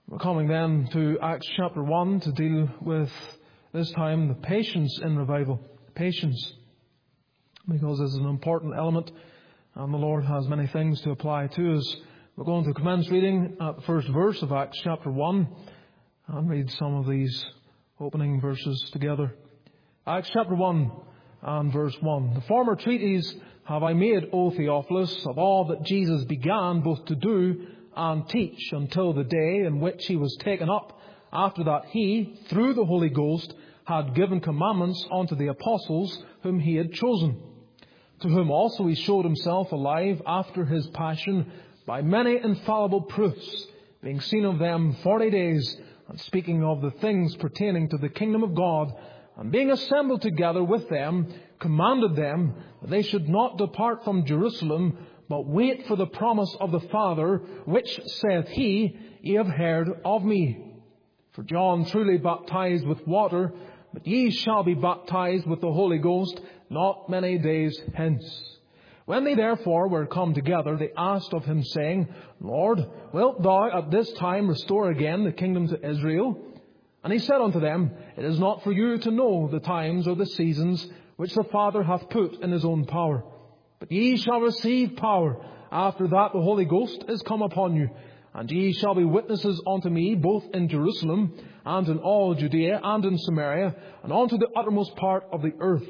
We're coming then to Acts chapter 1 to deal with, this time, the patience in revival. Patience. Because this is an important element, and the Lord has many things to apply to us. We're going to commence reading at the first verse of Acts chapter 1 and read some of these opening verses together. Acts chapter 1 and verse 1. The former treatise have I made, O Theophilus, of all that Jesus began both to do and teach until the day in which he was taken up, after that he, through the Holy Ghost, had given commandments unto the apostles whom he had chosen, to whom also he showed himself alive after his passion by many infallible proofs, being seen of them 40 days, and speaking of the things pertaining to the kingdom of God, and being assembled together with them, commanded them that they should not depart from Jerusalem, but wait for the promise of the Father, which saith he, Ye have heard of me. For John truly baptized with water, but ye shall be baptized with the Holy Ghost not many days hence. When they therefore were come together, they asked of him, saying, Lord, wilt thou at this time restore again the kingdom to Israel? And he said unto them, It is not for you to know the times or the seasons which the Father hath put in his own power. But ye shall receive power after that the Holy Ghost is come upon you. And ye shall be witnesses unto me both in Jerusalem and in all Judea and in Samaria and unto the uttermost part of the earth.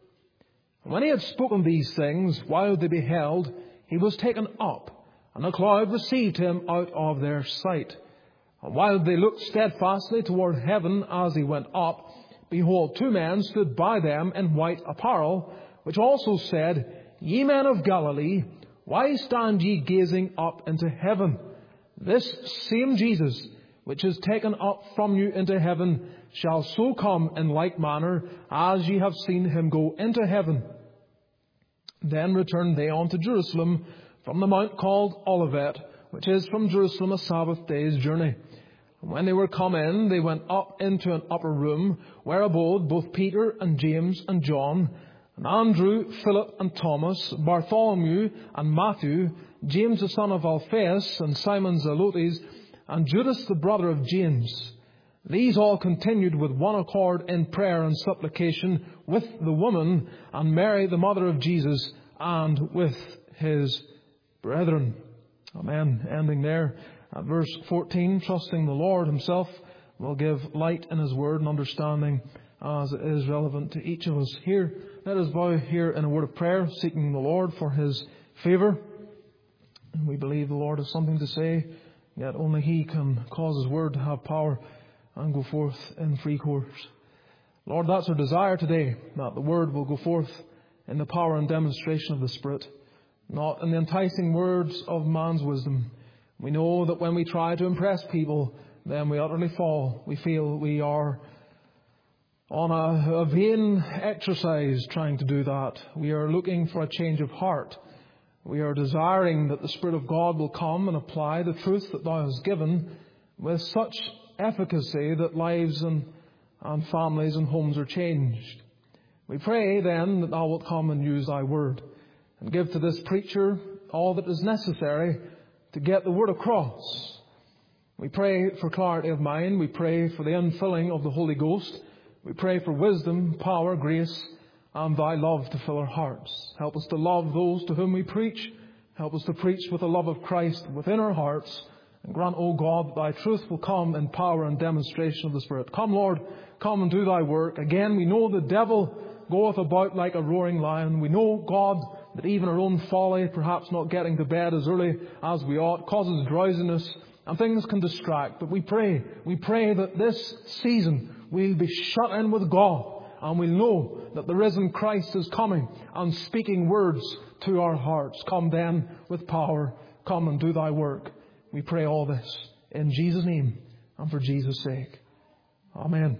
And when he had spoken these things, while they beheld, he was taken up, and a cloud received him out of their sight. And while they looked steadfastly toward heaven as he went up, behold, 2 men stood by them in white apparel, which also said, Ye men of Galilee, why stand ye gazing up into heaven? This same Jesus, which is taken up from you into heaven, shall so come in like manner as ye have seen him go into heaven. Then returned they unto Jerusalem from the mount called Olivet, which is from Jerusalem a Sabbath day's journey. And when they were come in, they went up into an upper room, where abode both Peter and James and John, and Andrew, Philip and Thomas, Bartholomew and Matthew, James the son of Alphaeus and Simon Zelotes, and Judas the brother of James. These all continued with one accord in prayer and supplication with the woman and Mary the mother of Jesus, and with his brethren. Amen. Ending there at verse 14, trusting the Lord himself will give light in his word and understanding as it is relevant to each of us here. Let us bow here in a word of prayer, seeking the Lord for his favour. And we believe the Lord has something to say, yet only he can cause his word to have power and go forth in free course. Lord, that's our desire today, that the word will go forth in the power and demonstration of the Spirit, not in the enticing words of man's wisdom. We know that when we try to impress people, then we utterly fall. We feel we are on a vain exercise trying to do that. We are looking for a change of heart. We are desiring that the Spirit of God will come and apply the truth that thou hast given with such efficacy that lives and families and homes are changed. We pray then that thou wilt come and use thy word and give to this preacher all that is necessary to get the word across. We pray for clarity of mind. We pray for the infilling of the Holy Ghost. We pray for wisdom, power, grace, and thy love to fill our hearts. Help us to love those to whom we preach. Help us to preach with the love of Christ within our hearts. And grant, O God, that thy truth will come in power and demonstration of the Spirit. Come, Lord, come and do thy work. Again, we know the devil goeth about like a roaring lion. We know, God, that even our own folly, perhaps not getting to bed as early as we ought, causes drowsiness, and things can distract. But we pray that this season we'll be shut in with God, and we'll know that the risen Christ is coming and speaking words to our hearts. Come then with power. Come and do thy work. We pray all this in Jesus' name and for Jesus' sake. Amen.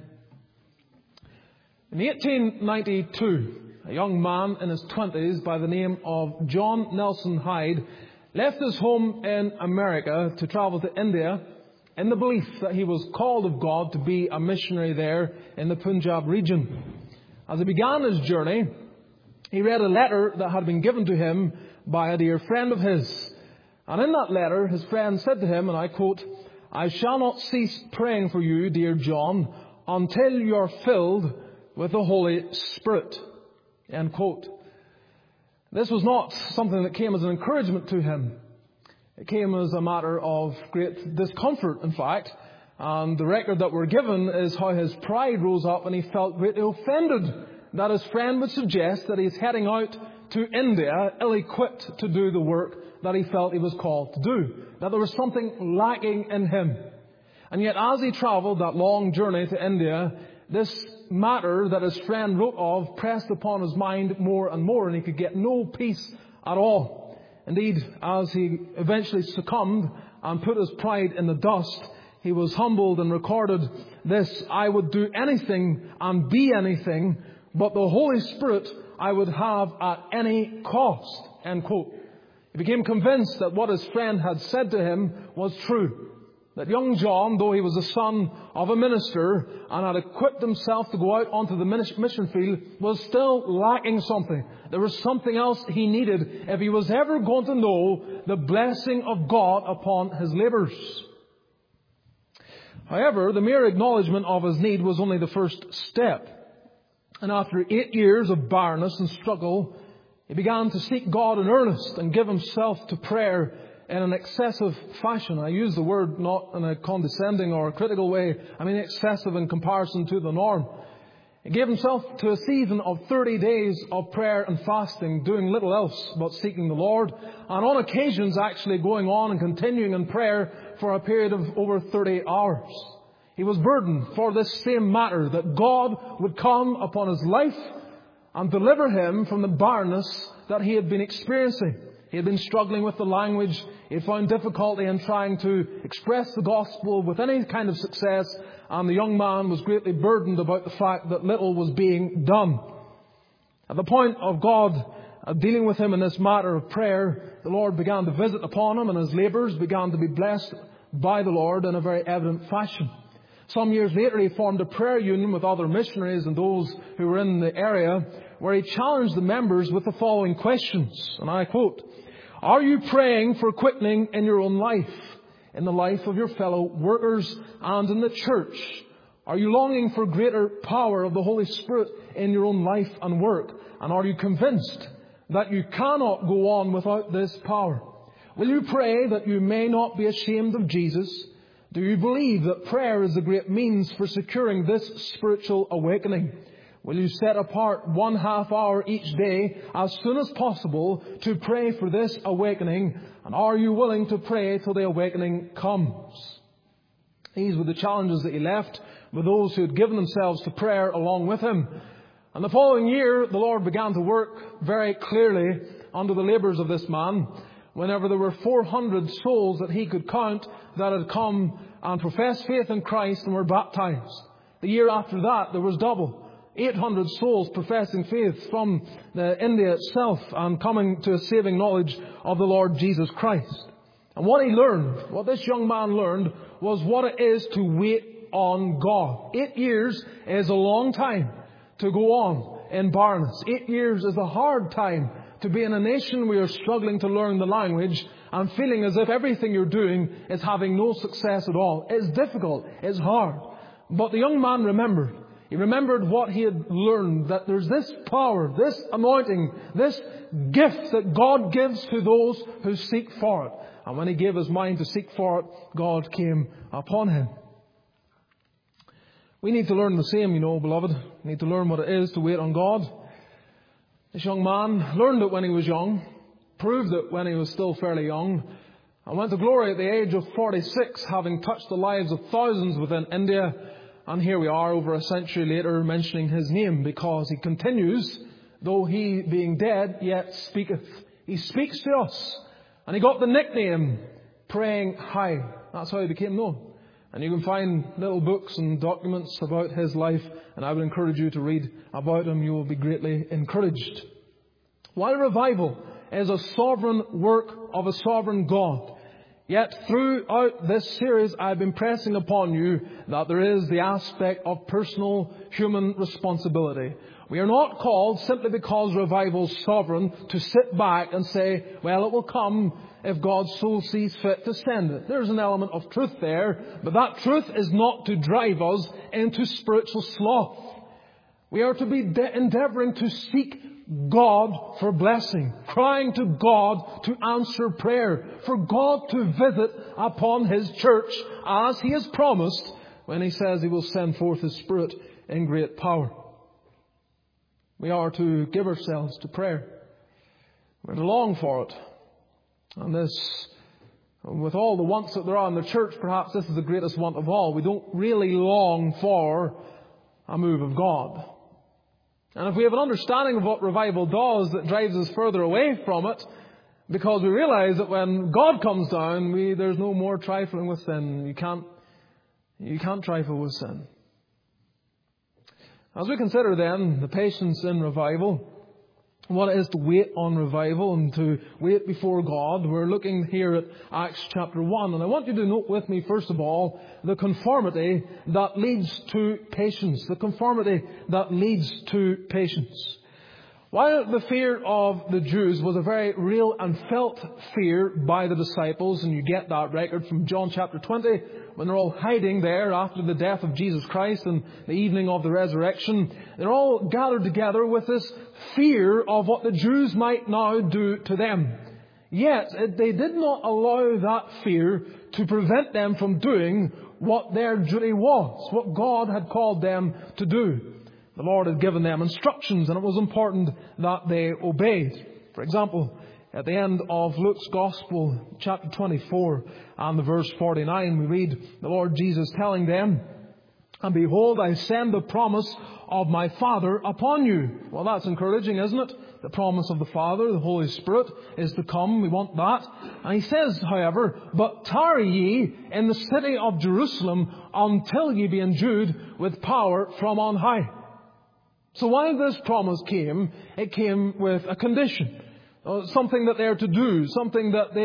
In 1892, a young man in his 20s by the name of John Nelson Hyde left his home in America to travel to India in the belief that he was called of God to be a missionary there in the Punjab region. As he began his journey, he read a letter that had been given to him by a dear friend of his. And in that letter, his friend said to him, and I quote, I shall not cease praying for you, dear John, until you are filled with the Holy Spirit. End quote. This was not something that came as an encouragement to him. It came as a matter of great discomfort, in fact. And the record that we're given is how his pride rose up and he felt greatly offended that his friend would suggest that he's heading out to India ill-equipped to do the work that he felt he was called to do. That there was something lacking in him. And yet as he travelled that long journey to India, this matter that his friend wrote of pressed upon his mind more and more, and he could get no peace at all. Indeed, as he eventually succumbed and put his pride in the dust, he was humbled and recorded this: I would do anything and be anything, but the Holy Spirit I would have at any cost. End quote. He became convinced that what his friend had said to him was true. That young John, though he was the son of a minister and had equipped himself to go out onto the mission field, was still lacking something. There was something else he needed if he was ever going to know the blessing of God upon his labours. However, the mere acknowledgement of his need was only the first step. And after 8 years of barrenness and struggle, he began to seek God in earnest and give himself to prayer in an excessive fashion. I use the word not in a condescending or a critical way. I mean excessive in comparison to the norm. He gave himself to a season of 30 days of prayer and fasting, doing little else but seeking the Lord, and on occasions actually going on and continuing in prayer for a period of over 30 hours. He was burdened for this same matter, that God would come upon his life and deliver him from the barrenness that he had been experiencing. He had been struggling with the language. He had found difficulty in trying to express the gospel with any kind of success. And the young man was greatly burdened about the fact that little was being done. At the point of God dealing with him in this matter of prayer, the Lord began to visit upon him, and his labours began to be blessed by the Lord in a very evident fashion. Some years later, he formed a prayer union with other missionaries and those who were in the area, where he challenged the members with the following questions, and I quote, "Are you praying for quickening in your own life, in the life of your fellow workers and in the church? Are you longing for greater power of the Holy Spirit in your own life and work? And are you convinced that you cannot go on without this power? Will you pray that you may not be ashamed of Jesus? Do you believe that prayer is a great means for securing this spiritual awakening? Will you set apart 1/2 hour each day as soon as possible to pray for this awakening? And are you willing to pray till the awakening comes?" These were the challenges that he left with those who had given themselves to prayer along with him. And the following year, the Lord began to work very clearly under the labours of this man. Whenever there were 400 souls that he could count that had come and professed faith in Christ and were baptized. The year after that, there was double. 800 souls professing faith from India itself and coming to a saving knowledge of the Lord Jesus Christ. And what he learned, what this young man learned, was what it is to wait on God. 8 years is a long time to go on in barrenness. 8 years is a hard time to be in a nation where you're struggling to learn the language and feeling as if everything you're doing is having no success at all. It's difficult. It's hard. But the young man remembered. He remembered what he had learned, that there's this power, this anointing, this gift that God gives to those who seek for it. And when he gave his mind to seek for it, God came upon him. We need to learn the same, beloved. We need to learn what it is to wait on God. This young man learned it when he was young, proved it when he was still fairly young, and went to glory at the age of 46, having touched the lives of thousands within India. And here we are over a century later mentioning his name, because he continues, though he being dead yet speaketh. He speaks to us. And he got the nickname Praying High. That's how he became known. And you can find little books and documents about his life, and I would encourage you to read about him. You will be greatly encouraged. While revival is a sovereign work of a sovereign God, yet throughout this series I've been pressing upon you that there is the aspect of personal human responsibility. We are not called simply because revival's sovereign to sit back and say, well, it will come if God so sees fit to send it. There's an element of truth there, but that truth is not to drive us into spiritual sloth. We are to be endeavouring to seek God for blessing, crying to God to answer prayer, for God to visit upon His church as He has promised when He says He will send forth His Spirit in great power. We are to give ourselves to prayer. We're to long for it. And this, with all the wants that there are in the church, perhaps this is the greatest want of all. We don't really long for a move of God. And if we have an understanding of what revival does that drives us further away from it, because we realize that when God comes down, there's no more trifling with sin. You can't trifle with sin. As we consider then the patience in revival, what it is to wait on revival and to wait before God, we're looking here at Acts chapter 1. And I want you to note with me, first of all, the conformity that leads to patience. The conformity that leads to patience. While the fear of the Jews was a very real and felt fear by the disciples, and you get that record from John chapter 20, when they're all hiding there after the death of Jesus Christ and the evening of the resurrection, they're all gathered together with this fear of what the Jews might now do to them. Yet, they did not allow that fear to prevent them from doing what their duty was, what God had called them to do. The Lord had given them instructions, and it was important that they obeyed. For example, at the end of Luke's Gospel, chapter 24 and the verse 49, we read the Lord Jesus telling them, "And behold, I send the promise of my Father upon you." Well, that's encouraging, isn't it? The promise of the Father, the Holy Spirit, is to come. We want that. And He says, however, "But tarry ye in the city of Jerusalem until ye be endued with power from on high." So while this promise came, it came with a condition. Something that they're to do, something that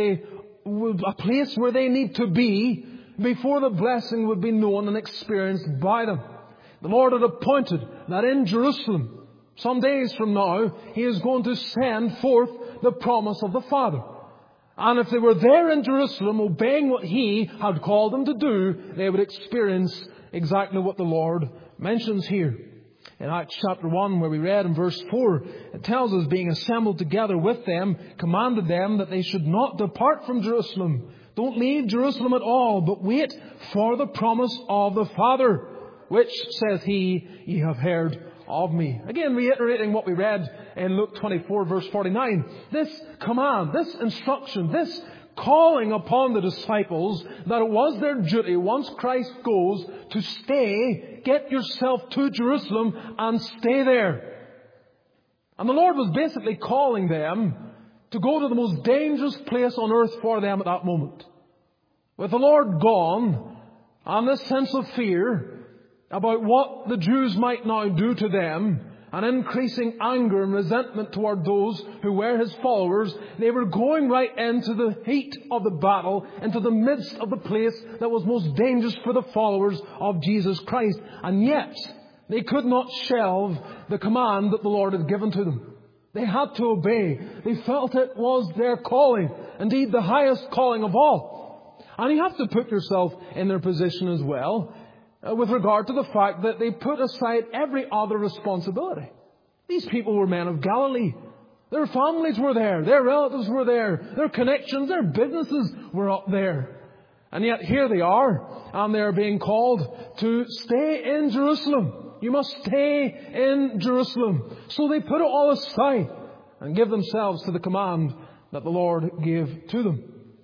a place where they need to be before the blessing would be known and experienced by them. The Lord had appointed that in Jerusalem, some days from now, He is going to send forth the promise of the Father. And if they were there in Jerusalem, obeying what He had called them to do, they would experience exactly what the Lord mentions here. In Acts chapter 1, where we read in verse 4, it tells us, being assembled together with them, commanded them that they should not depart from Jerusalem. Don't leave Jerusalem at all, but wait for the promise of the Father, which, saith He, ye have heard of me. Again, reiterating what we read in Luke 24, verse 49. This command, this instruction, this calling upon the disciples that it was their duty, once Christ goes, to stay, get yourself to Jerusalem and stay there. And the Lord was basically calling them to go to the most dangerous place on earth for them at that moment. With the Lord gone, and this sense of fear about what the Jews might now do to them, an increasing anger and resentment toward those who were His followers, they were going right into the heat of the battle, into the midst of the place that was most dangerous for the followers of Jesus Christ. And yet, they could not shelve the command that the Lord had given to them. They had to obey. They felt it was their calling, indeed the highest calling of all. And you have to put yourself in their position as well, with regard to the fact that they put aside every other responsibility. These people were men of Galilee. Their families were there. Their relatives were there. Their connections, their businesses were up there. And yet here they are, and they are being called to stay in Jerusalem. You must stay in Jerusalem. So they put it all aside and give themselves to the command that the Lord gave to them.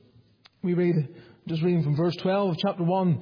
We read, just reading from verse 12 of chapter 1,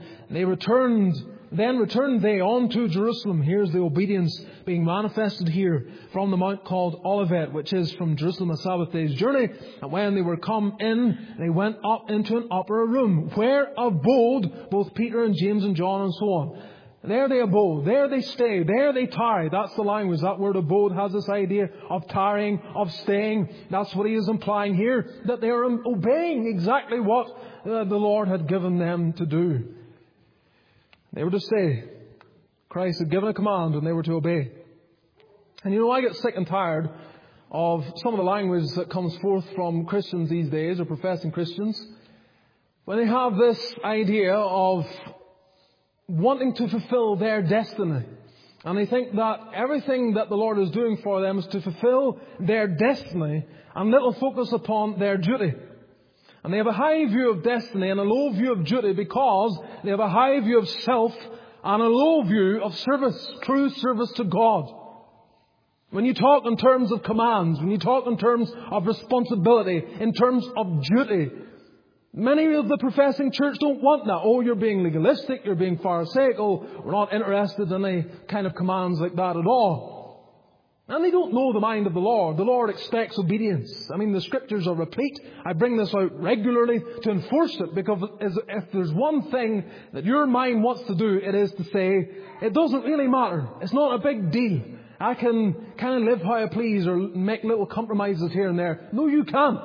Then returned they on to Jerusalem. Here's the obedience being manifested here from the mount called Olivet, which is from Jerusalem a Sabbath day's journey. And when they were come in, they went up into an upper room, where abode both Peter and James and John and so on. There they abode, there they stayed, there they tarried. That's the language. That word abode has this idea of tarrying, of staying. That's what he is implying here, that they are obeying exactly what the Lord had given them to do. They were to stay. Christ had given a command and they were to obey. And I get sick and tired of some of the language that comes forth from Christians these days, or professing Christians, when they have this idea of wanting to fulfill their destiny. And they think that everything that the Lord is doing for them is to fulfill their destiny and little focus upon their duty. And they have a high view of destiny and a low view of duty because they have a high view of self and a low view of service, true service to God. When you talk in terms of commands, when you talk in terms of responsibility, in terms of duty, many of the professing church don't want that. Oh, you're being legalistic, you're being pharisaical, we're not interested in any kind of commands like that at all. And they don't know the mind of the Lord. The Lord expects obedience. I mean, the Scriptures are replete. I bring this out regularly to enforce it, because if there's one thing that your mind wants to do, it is to say, it doesn't really matter. It's not a big deal. I can kind of live how I please or make little compromises here and there. No, you can't.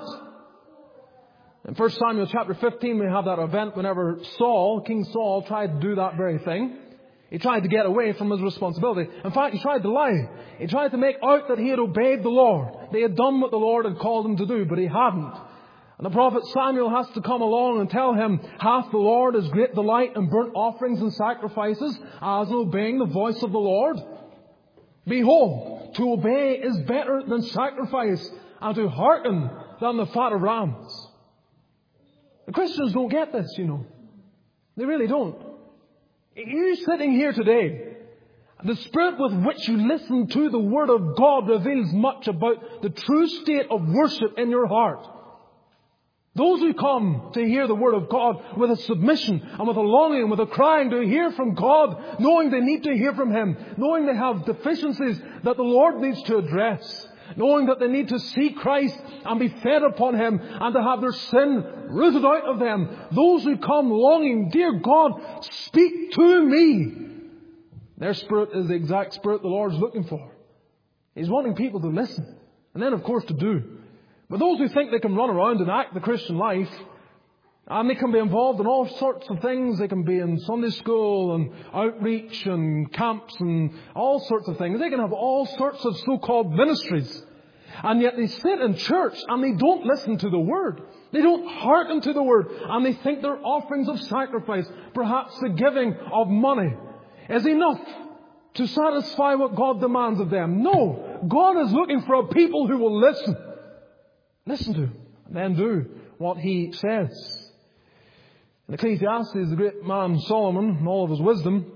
In 1 Samuel chapter 15, we have that event whenever King Saul, tried to do that very thing. He tried to get away from his responsibility. In fact, he tried to lie. He tried to make out that he had obeyed the Lord. They had done what the Lord had called him to do, but he hadn't. And the prophet Samuel has to come along and tell him, hath the Lord his great delight in burnt offerings and sacrifices, as in obeying the voice of the Lord? Behold, to obey is better than sacrifice, and to hearken than the fat of rams. The Christians don't get this, They really don't. You sitting here today, the spirit with which you listen to the Word of God reveals much about the true state of worship in your heart. Those who come to hear the Word of God with a submission and with a longing and with a crying to hear from God, knowing they need to hear from Him, knowing they have deficiencies that the Lord needs to address, knowing that they need to see Christ and be fed upon Him and to have their sin rooted out of them. Those who come longing, dear God, speak to me. Their spirit is the exact spirit the Lord's looking for. He's wanting people to listen and then, of course, to do. But those who think they can run around and act the Christian life, and they can be involved in all sorts of things. They can be in Sunday school and outreach and camps and all sorts of things. They can have all sorts of so-called ministries. And yet they sit in church and they don't listen to the Word. They don't hearken to the Word. And they think their offerings of sacrifice, perhaps the giving of money, is enough to satisfy what God demands of them. No, God is looking for a people who will listen. Listen to, and then do what He says. In Ecclesiastes, the great man Solomon, in all of his wisdom,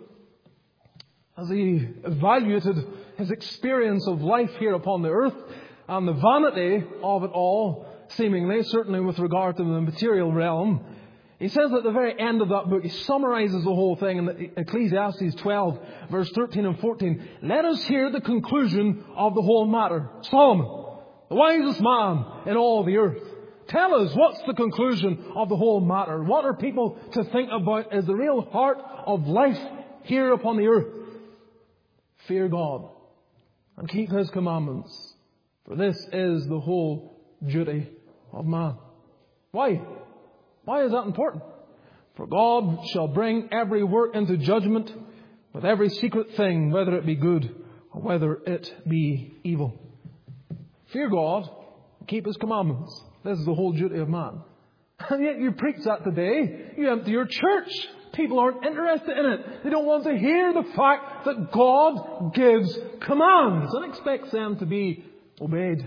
as he evaluated his experience of life here upon the earth and the vanity of it all, seemingly, certainly with regard to the material realm, he says at the very end of that book, he summarizes the whole thing in Ecclesiastes 12, verse 13 and 14. Let us hear the conclusion of the whole matter. Solomon, the wisest man in all the earth. Tell us, what's the conclusion of the whole matter? What are people to think about as the real heart of life here upon the earth? Fear God and keep His commandments, for this is the whole duty of man. Why? Why is that important? For God shall bring every work into judgment with every secret thing, whether it be good or whether it be evil. Fear God, keep His commandments. This is the whole duty of man. And yet you preach that today. You empty your church. People aren't interested in it. They don't want to hear the fact that God gives commands and expects them to be obeyed.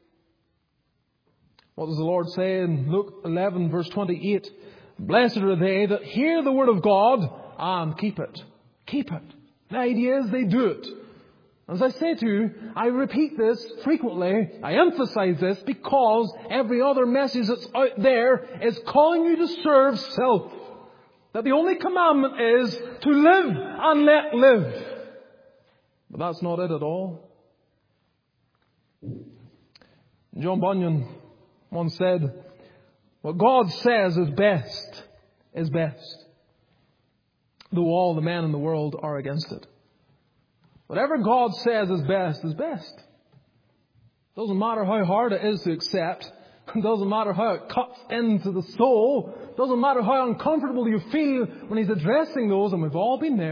What does the Lord say in Luke 11, verse 28? Blessed are they that hear the word of God and keep it. Keep it. The idea is they do it. As I say to you, I repeat this frequently. I emphasize this because every other message that's out there is calling you to serve self. That the only commandment is to live and let live. But that's not it at all. John Bunyan once said, what God says is best, though all the men in the world are against it. Whatever God says is best is best. Doesn't matter how hard it is to accept. It doesn't matter how it cuts into the soul. It doesn't matter how uncomfortable you feel when He's addressing those, and we've all been there.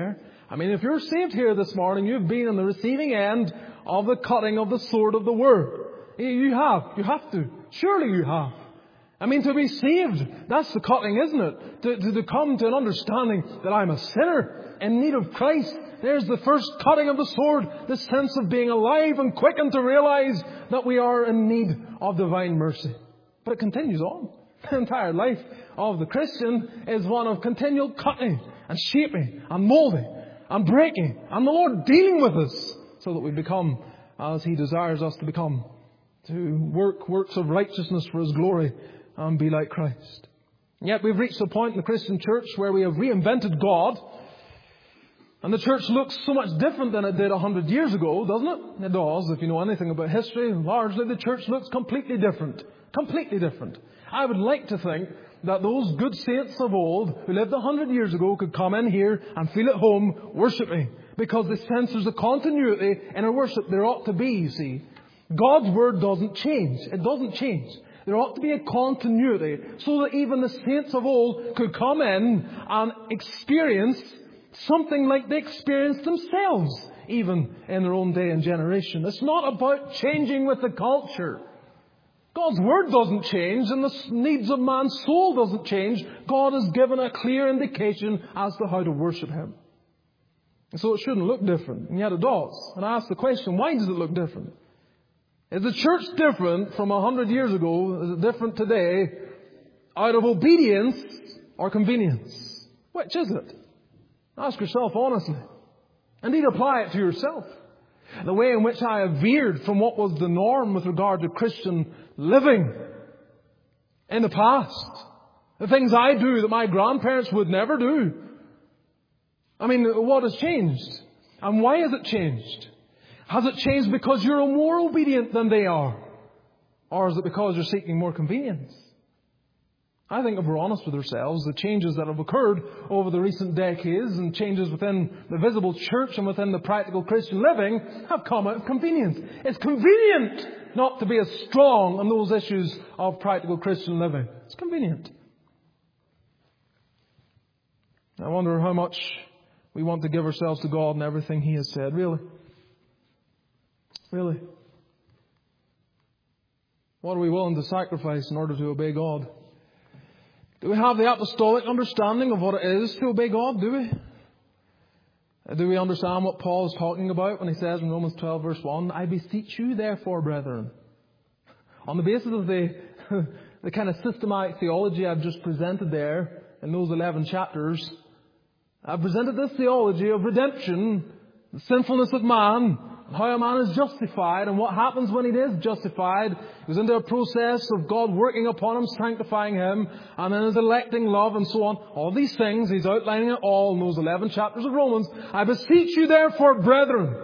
I mean, if you're saved here this morning, you've been on the receiving end of the cutting of the sword of the Word. You have. You have to. Surely you have. I mean, to be saved, that's the cutting, isn't it? To come to an understanding that I'm a sinner in need of Christ. There's the first cutting of the sword, the sense of being alive and quickened to realize that we are in need of divine mercy. But it continues on. The entire life of the Christian is one of continual cutting and shaping and molding and breaking, and the Lord dealing with us so that we become as He desires us to become, to work works of righteousness for His glory and be like Christ. And yet we've reached a point in the Christian church where we have reinvented God, and the church looks so much different than it did 100 years ago, doesn't it? It does. If you know anything about history, largely the church looks completely different. Completely different. I would like to think that those good saints of old who lived 100 years ago could come in here and feel at home worshipping, because they sense there's a continuity in our worship. There ought to be, you see. God's Word doesn't change. It doesn't change. There ought to be a continuity so that even the saints of old could come in and experience something like they experienced themselves, even in their own day and generation. It's not about changing with the culture. God's Word doesn't change, and the needs of man's soul doesn't change. God has given a clear indication as to how to worship Him. And so it shouldn't look different, and yet it does. And I ask the question, why does it look different? Is the church different from 100 years ago? Is it different today out of obedience or convenience? Which is it? Ask yourself honestly. Indeed, apply it to yourself. The way in which I have veered from what was the norm with regard to Christian living in the past. The things I do that my grandparents would never do. I mean, what has changed? And why has it changed? Has it changed because you're more obedient than they are? Or is it because you're seeking more convenience? I think if we're honest with ourselves, the changes that have occurred over the recent decades and changes within the visible church and within the practical Christian living have come out of convenience. It's convenient not to be as strong on those issues of practical Christian living. It's convenient. I wonder how much we want to give ourselves to God and everything He has said. Really? Really? What are we willing to sacrifice in order to obey God? Do we have the apostolic understanding of what it is to obey God? Do we? Do we understand what Paul is talking about when he says in Romans 12 verse 1, I beseech you therefore, brethren. On the basis of the kind of systematic theology I've just presented there in those 11 chapters, I've presented this theology of redemption, the sinfulness of man, how a man is justified and what happens when he is justified. He goes into a process of God working upon him, sanctifying him, and then his electing love and so on. All these things, he's outlining it all in those 11 chapters of Romans. I beseech you therefore, brethren,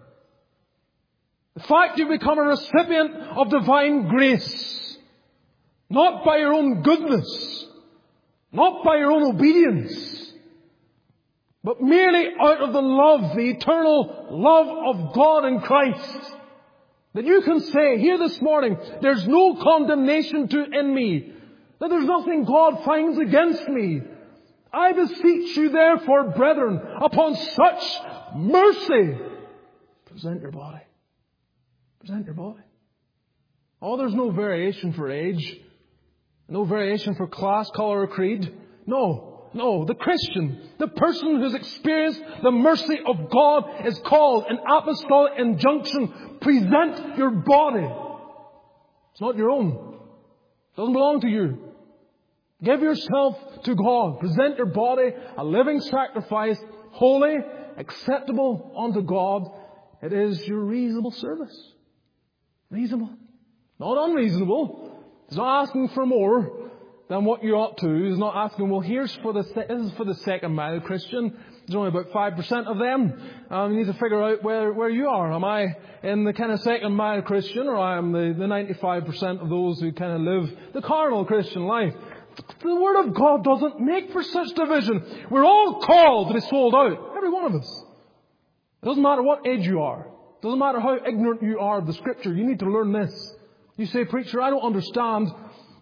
the fact you become a recipient of divine grace, not by your own goodness, not by your own obedience, but merely out of the love, the eternal love of God in Christ. That you can say here this morning, there's no condemnation in me. That there's nothing God finds against me. I beseech you therefore, brethren, upon such mercy, present your body. Present your body. Oh, there's no variation for age. No variation for class, colour or creed. No, the Christian, the person who's experienced the mercy of God is called an apostolic injunction. Present your body. It's not your own. It doesn't belong to you. Give yourself to God. Present your body a living sacrifice, holy, acceptable unto God. It is your reasonable service. Reasonable. Not unreasonable. It's not asking for more than what you ought to. He's not asking, well, this is for the second mile Christian. There's only about 5% of them. You need to figure out where you are. Am I in the kind of second mile Christian, or I am the 95% of those who kind of live the carnal Christian life? The Word of God doesn't make for such division. We're all called to be sold out. Every one of us. It doesn't matter what age you are. It doesn't matter how ignorant you are of the Scripture. You need to learn this. You say, preacher, I don't understand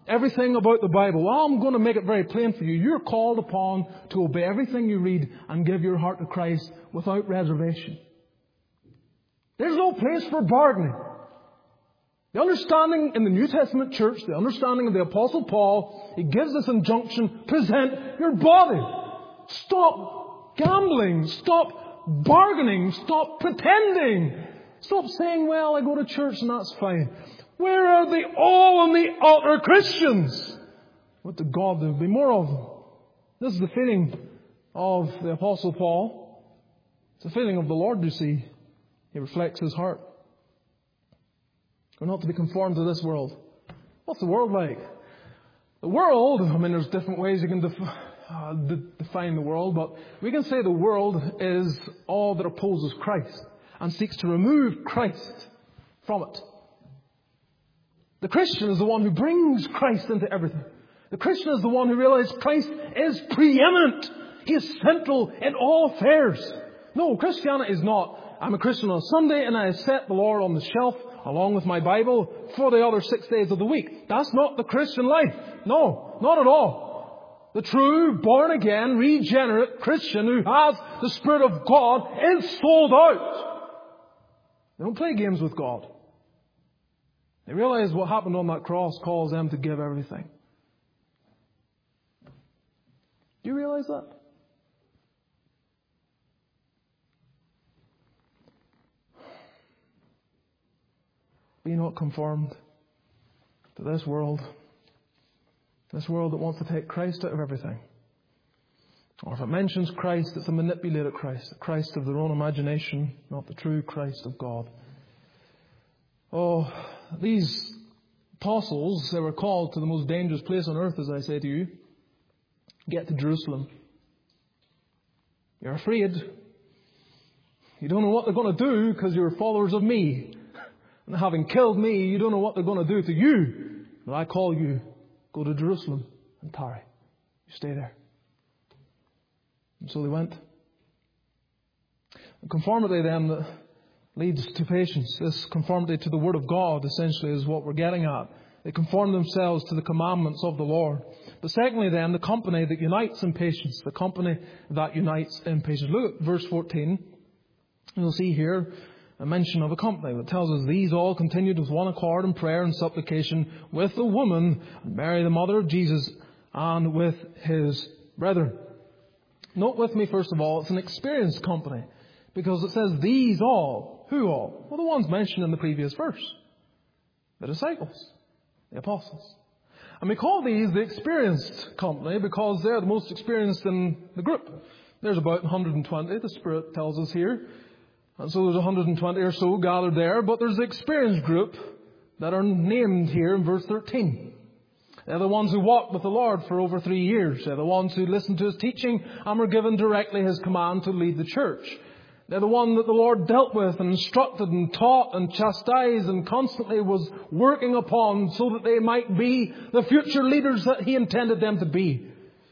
everything about the Bible. Well, I'm going to make it very plain for you. You're called upon to obey everything you read and give your heart to Christ without reservation. There's no place for bargaining. The understanding in the New Testament church, the understanding of the Apostle Paul, he gives this injunction, present your body. Stop gambling. Stop bargaining. Stop pretending. Stop saying, well, I go to church and that's fine. Where are the all on the altar Christians? What to God there will be more of them. This is the feeling of the Apostle Paul. It's the feeling of the Lord, you see. He reflects His heart. We're not to be conformed to this world. What's the world like? The world, I mean, there's different ways you can define the world, but we can say the world is all that opposes Christ and seeks to remove Christ from it. The Christian is the one who brings Christ into everything. The Christian is the one who realizes Christ is preeminent. He is central in all affairs. No, Christianity is not, I'm a Christian on Sunday and I set the Lord on the shelf along with my Bible for the other 6 days of the week. That's not the Christian life. No, not at all. The true, born-again, regenerate Christian who has the Spirit of God is sold out. They don't play games with God. They realize what happened on that cross calls them to give everything. Do you realize that? Be not conformed to this world. This world that wants to take Christ out of everything. Or if it mentions Christ, it's a manipulated Christ. A Christ of their own imagination, not the true Christ of God. Oh, these apostles, they were called to the most dangerous place on earth, as I say to you. Get to Jerusalem. You're afraid. You don't know what they're going to do because you're followers of me. And having killed me, you don't know what they're going to do to you. But I call you, go to Jerusalem and tarry. You stay there. And so they went. The conformity then that leads to patience. This conformity to the Word of God essentially is what we're getting at. They conform themselves to the commandments of the Lord. But secondly then, the company that unites in patience. The company that unites in patience. Look at verse 14. You'll see here a mention of a company that tells us these all continued with one accord in prayer and supplication with the woman, Mary the mother of Jesus, and with his brethren. Note with me first of all, it's an experienced company. Because it says these all. Who all? Well, the ones mentioned in the previous verse. The disciples. The apostles. And we call these the experienced company because they're the most experienced in the group. There's about 120, the Spirit tells us here. And so there's 120 or so gathered there. But there's the experienced group that are named here in verse 13. They're the ones who walked with the Lord for over 3 years. They're the ones who listened to His teaching and were given directly His command to lead the church. They're the one that the Lord dealt with and instructed and taught and chastised and constantly was working upon so that they might be the future leaders that He intended them to be.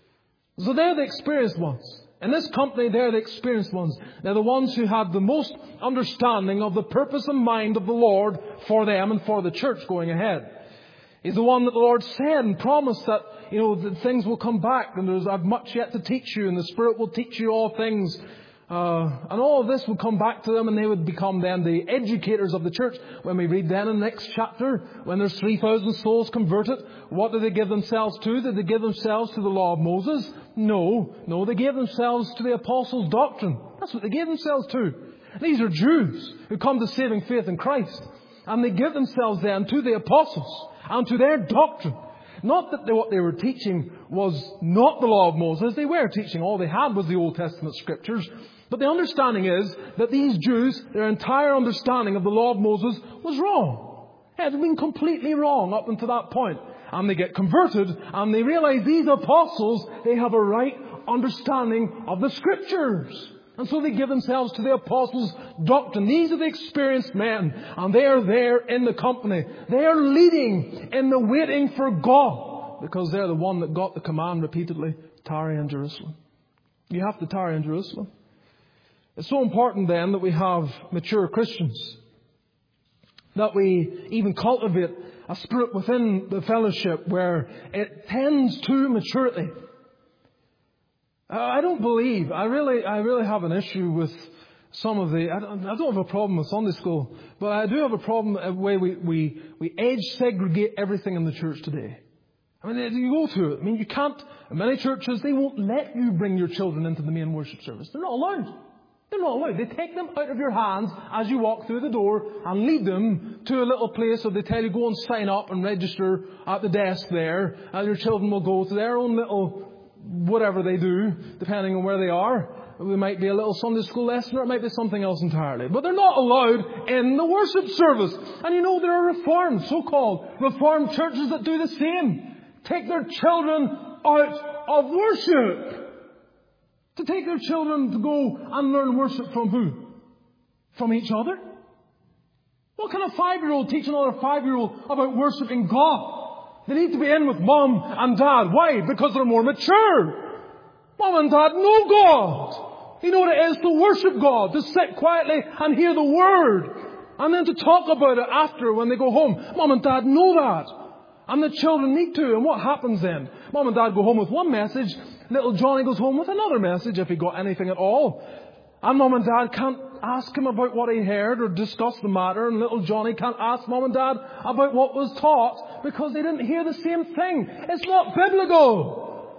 So they're the experienced ones. In this company, they're the experienced ones. They're the ones who had the most understanding of the purpose and mind of the Lord for them and for the church going ahead. He's the one that the Lord said and promised that, that things will come back and I've much yet to teach you and the Spirit will teach you all things. And all of this would come back to them and they would become then the educators of the church. When we read then in the next chapter, when there's 3,000 souls converted, what did they give themselves to? Did they give themselves to the law of Moses? No, they gave themselves to the apostles' doctrine. That's what they gave themselves to. These are Jews who come to saving faith in Christ. And they give themselves then to the apostles and to their doctrine. Not that what they were teaching was not the law of Moses. They were teaching. All they had was the Old Testament scriptures. But the understanding is that these Jews, their entire understanding of the law of Moses was wrong. It had been completely wrong up until that point. And they get converted and they realize these apostles, they have a right understanding of the scriptures. And so they give themselves to the apostles' doctrine. These are the experienced men. And they are there in the company. They are leading in the waiting for God. Because they're the one that got the command repeatedly, tarry in Jerusalem. You have to tarry in Jerusalem. It's so important then that we have mature Christians. That we even cultivate a spirit within the fellowship where it tends to maturity. I don't believe, I really have an issue with some of the, I don't have a problem with Sunday school, but I do have a problem with the way we age segregate everything in the church today. I mean, you go through it. I mean, you can't, in many churches, they won't let you bring your children into the main worship service. They're not allowed. They're not allowed. They take them out of your hands as you walk through the door and lead them to a little place where they tell you go and sign up and register at the desk there, and your children will go to their own little whatever they do, depending on where they are. It might be a little Sunday school lesson, or it might be something else entirely. But they're not allowed in the worship service. And you know, there are reformed, so-called reformed churches that do the same. Take their children out of worship. To take their children to go and learn worship from who? From each other? What can a 5-year-old teach another 5-year-old about worshiping God? They need to be in with mom and dad. Why? Because they're more mature. Mom and dad know God. You know what it is to worship God, to sit quietly and hear the Word, and then to talk about it after when they go home. Mom and dad know that. And the children need to. And what happens then? Mom and dad go home with one message. Little Johnny goes home with another message, if he got anything at all. And mom and dad can't ask him about what he heard or discuss the matter. And little Johnny can't ask mom and dad about what was taught because they didn't hear the same thing. It's not biblical.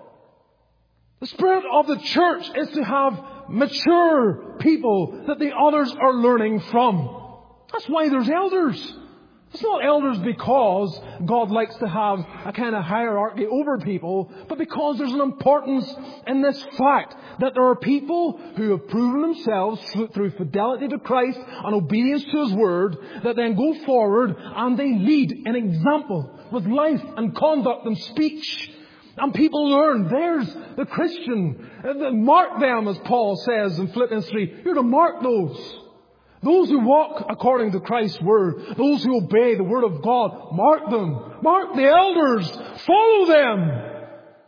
The spirit of the church is to have mature people that the others are learning from. That's why there's elders. It's not elders because God likes to have a kind of hierarchy over people, but because there's an importance in this fact that there are people who have proven themselves through fidelity to Christ and obedience to His Word, that then go forward and they lead an example with life and conduct and speech. And people learn. There's the Christian. Mark them, as Paul says in Philippians 3. You're to mark those. Those who walk according to Christ's Word, those who obey the Word of God, mark them. Mark the elders. Follow them.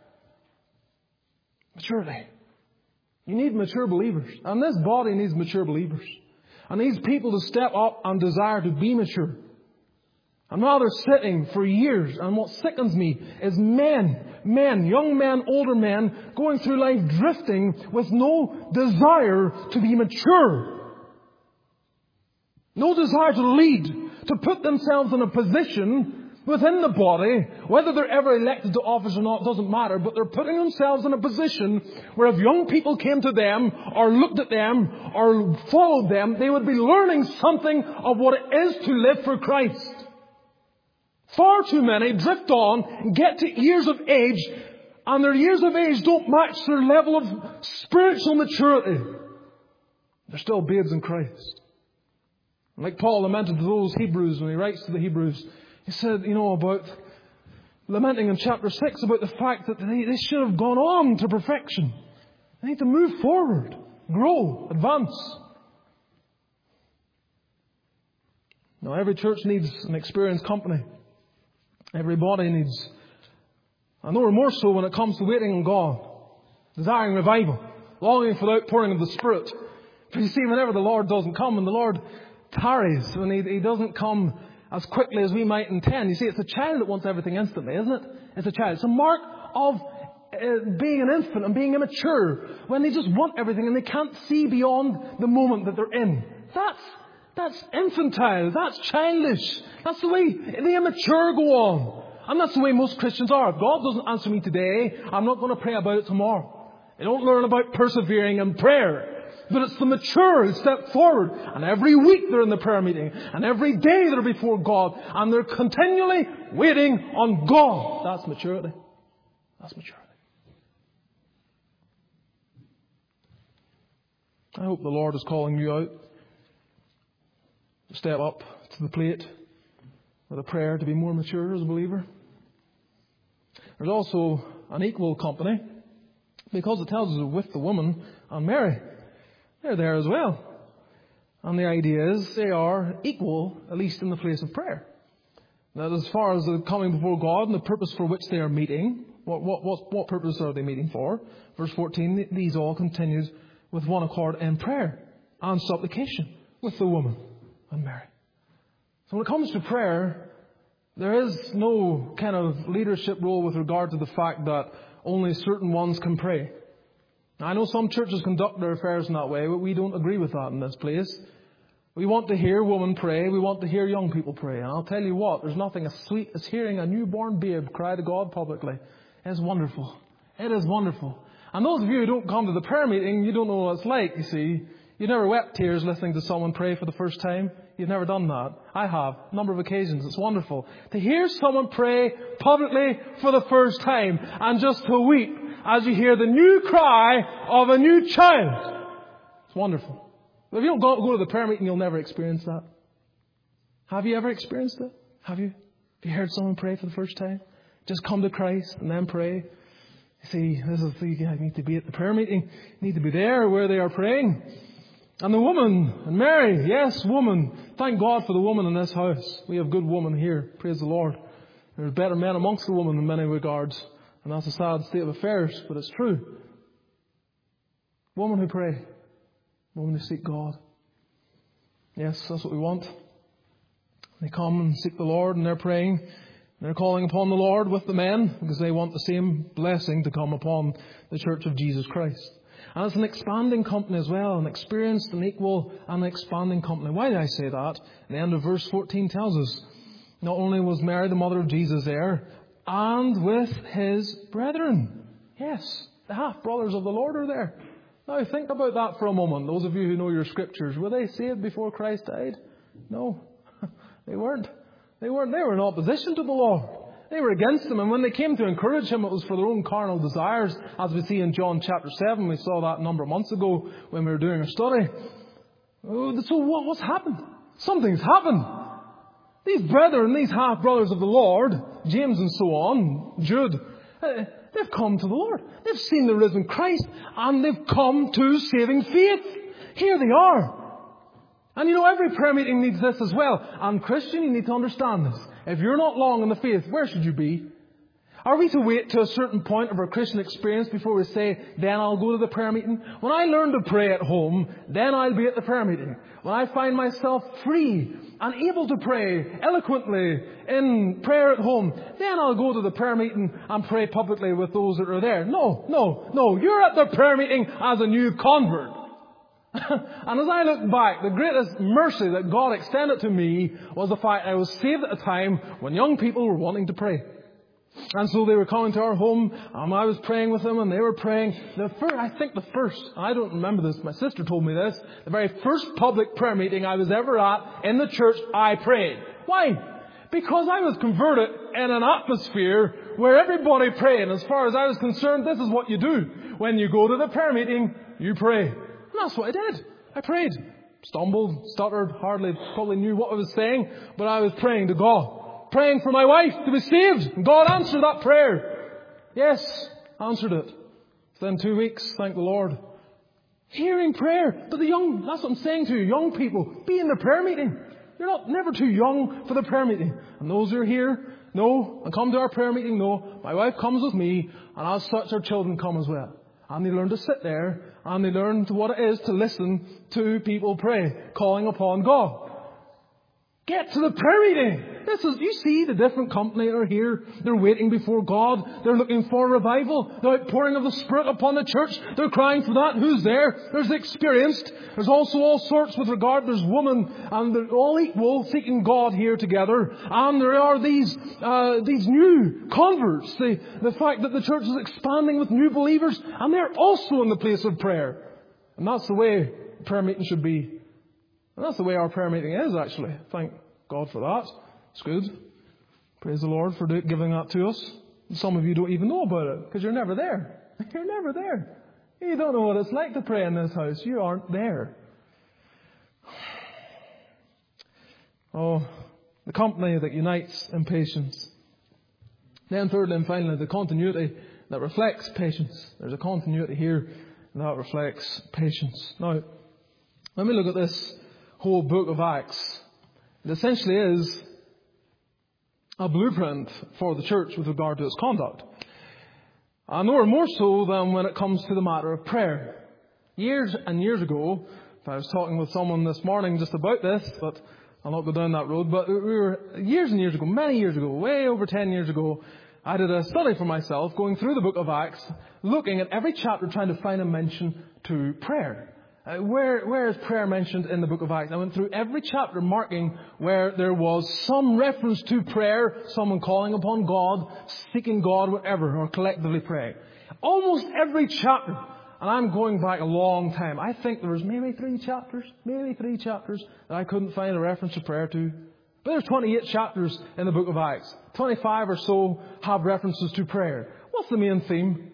Maturity. You need mature believers. And this body needs mature believers. And needs people to step up and desire to be mature. I'm rather sitting for years, and what sickens me is men, young men, older men, going through life drifting with no desire to be mature. No desire to lead, to put themselves in a position within the body, whether they're ever elected to office or not doesn't matter, but they're putting themselves in a position where if young people came to them, or looked at them, or followed them, they would be learning something of what it is to live for Christ. Far too many drift on, get to years of age, and their years of age don't match their level of spiritual maturity. They're still babes in Christ. Like Paul lamented to those Hebrews when he writes to the Hebrews, he said, about lamenting in chapter 6 about the fact that they should have gone on to perfection. They need to move forward, grow, advance. Now, every church needs an experienced company. Everybody needs, and nor more so when it comes to waiting on God, desiring revival, longing for the outpouring of the Spirit. But you see, whenever the Lord doesn't come, and the Lord tarries, when He doesn't come as quickly as we might intend. You see, it's a child that wants everything instantly, isn't it? It's a child. It's a mark of being an infant and being immature, when they just want everything and they can't see beyond the moment that they're in. That's infantile. That's childish. That's the way the immature go on. And that's the way most Christians are. If God doesn't answer me today, I'm not going to pray about it tomorrow. They don't learn about persevering in prayer. But it's the mature who step forward. And every week they're in the prayer meeting. And every day they're before God. And they're continually waiting on God. That's maturity. That's maturity. I hope the Lord is calling you out to step up to the plate with a prayer to be more mature as a believer. There's also an equal company, because it tells us with the woman and Mary. They're there as well. And the idea is they are equal, at least in the place of prayer. Now, as far as the coming before God and the purpose for which they are meeting, what purpose are they meeting for? Verse 14, these all continued with one accord in prayer and supplication with the woman and Mary. So when it comes to prayer, There is no kind of leadership role with regard to the fact that only certain ones can pray. I know some churches conduct their affairs in that way, but we don't agree with that in this place. We want to hear women pray. We want to hear young people pray. And I'll tell you what, there's nothing as sweet as hearing a newborn babe cry to God publicly. It's wonderful. It is wonderful. And those of you who don't come to the prayer meeting, you don't know what it's like, you see. You've never wept tears listening to someone pray for the first time. You've never done that. I have. A number of occasions. It's wonderful. To hear someone pray publicly for the first time and just to weep as you hear the new cry of a new child. It's wonderful. But if you don't go to the prayer meeting, you'll never experience that. Have you ever experienced it? Have you? Have you heard someone pray for the first time? Just come to Christ and then pray. You see, this is you need to be at the prayer meeting. You need to be there where they are praying. And the woman, and Mary, yes, woman. Thank God for the woman in this house. We have good women here. Praise the Lord. There's better men amongst the women in many regards. And that's a sad state of affairs, but it's true. Women who pray. Women who seek God. Yes, that's what we want. They come and seek the Lord and they're praying. They're calling upon the Lord with the men because they want the same blessing to come upon the Church of Jesus Christ. And it's an expanding company as well, an experienced, an equal, and expanding company. Why did I say that? The end of verse 14 tells us, not only was Mary the mother of Jesus there, and with his brethren. Yes, the half-brothers of the Lord are there. Now think about that for a moment. Those of you who know your scriptures, were they saved before Christ died? No, they weren't. They were in opposition to the Lord. They were against him, and when they came to encourage him, it was for their own carnal desires, as we see in John chapter 7. We saw that a number of months ago when we were doing our study. So what's happened? Something's happened. These brethren, these half-brothers of the Lord, James and so on, Jude, they've come to the Lord. They've seen the risen Christ, and they've come to saving faith. Here they are. And you know, every prayer meeting needs this as well. And Christian, you need to understand this. If you're not long in the faith, where should you be? Are we to wait to a certain point of our Christian experience before we say, then I'll go to the prayer meeting? When I learn to pray at home, then I'll be at the prayer meeting. When I find myself free and able to pray eloquently in prayer at home, then I'll go to the prayer meeting and pray publicly with those that are there. No. You're at the prayer meeting as a new convert. And as I look back, the greatest mercy that God extended to me was the fact I was saved at a time when young people were wanting to pray. And so they were coming to our home, and I was praying with them, and they were praying. I don't remember this, my sister told me this, the very first public prayer meeting I was ever at in the church, I prayed. Why? Because I was converted in an atmosphere where everybody prayed. And as far as I was concerned, this is what you do. When you go to the prayer meeting, you pray. And that's what I did. I prayed. Stumbled, stuttered, probably knew what I was saying, but I was praying to God. Praying for my wife to be saved. And God answered that prayer. Yes, answered it. Within 2 weeks, thank the Lord. Hearing prayer. But that's what I'm saying to you, young people, be in the prayer meeting. You're never too young for the prayer meeting. And those who are here, no, and come to our prayer meeting, no. My wife comes with me, and as such our children come as well. And they learn to sit there, and they learn what it is to listen to people pray, calling upon God. Get to the prayer meeting. You see the different company that are here. They're waiting before God. They're looking for revival. The outpouring of the Spirit upon the church. They're crying for that. Who's there? There's the experienced. There's also all sorts with regard. There's women, and they're all equal, seeking God here together. And there are these new converts. The fact that the church is expanding with new believers, and they're also in the place of prayer. And that's the way prayer meeting should be. And that's the way our prayer meeting is, actually. Thank God for that. It's good. Praise the Lord for giving that to us. Some of you don't even know about it because you're never there. You're never there. You don't know what it's like to pray in this house. You aren't there. Oh, the company that unites in patience. Then thirdly and finally, the continuity that reflects patience. There's a continuity here that reflects patience. Now, let me look at this whole book of Acts. It essentially is a blueprint for the church with regard to its conduct. And nor more so than when it comes to the matter of prayer. 'Years and years ago, I was talking with someone this morning just about this, but I'll not go down that road, but we were years and years ago, many years ago, way over 10 years ago, I did a study for myself, going through the book of Acts, looking at every chapter, trying to find a mention to prayer. Where is prayer mentioned in the book of Acts? I went through every chapter marking where there was some reference to prayer, someone calling upon God, seeking God, whatever, or collectively praying. Almost every chapter, and I'm going back a long time, I think there was maybe three chapters that I couldn't find a reference to prayer to. But there's 28 chapters in the book of Acts. 25 or so have references to prayer. What's the main theme?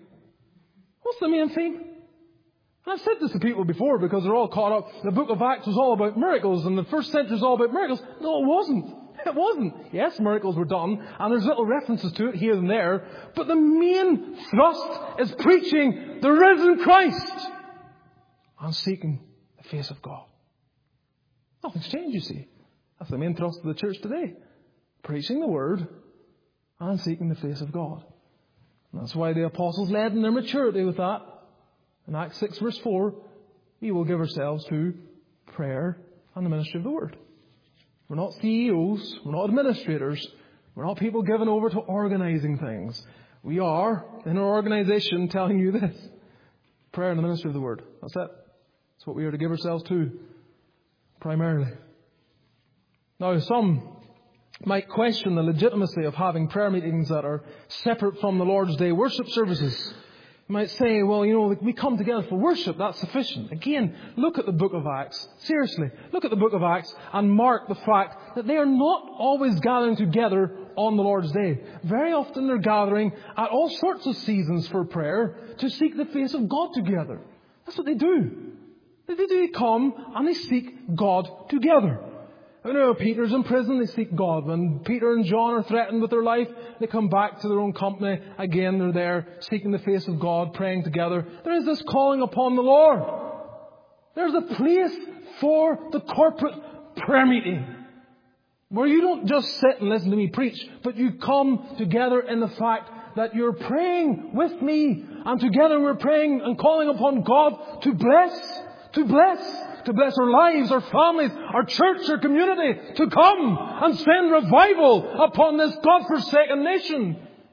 And I've said this to people before because they're all caught up. The book of Acts was all about miracles and the first century was all about miracles. No, it wasn't. Yes, miracles were done and there's little references to it here and there. But the main thrust is preaching the risen Christ and seeking the face of God. Nothing's changed, you see. That's the main thrust of the church today. Preaching the Word and seeking the face of God. And that's why the apostles led in their maturity with that. In Acts 6 verse 4, we will give ourselves to prayer and the ministry of the Word. We're not CEOs, we're not administrators, we're not people given over to organising things. We are, in our organisation, telling you this. Prayer and the ministry of the Word. That's it. That's what we are to give ourselves to, primarily. Now, some might question the legitimacy of having prayer meetings that are separate from the Lord's Day worship services. You might say, well, we come together for worship, that's sufficient. Again, look at the book of Acts. Seriously, look at the book of Acts and mark the fact that they are not always gathering together on the Lord's Day. Very often they're gathering at all sorts of seasons for prayer to seek the face of God together. That's what they do. They come and they seek God together. Peter's in prison, they seek God. When Peter and John are threatened with their life, they come back to their own company. Again, they're there seeking the face of God, praying together. There is this calling upon the Lord. There's a place for the corporate prayer meeting where you don't just sit and listen to me preach, but you come together in the fact that you're praying with me, and together we're praying and calling upon God to bless our lives, our families, our church, our community, to come and send revival upon this God-forsaken nation.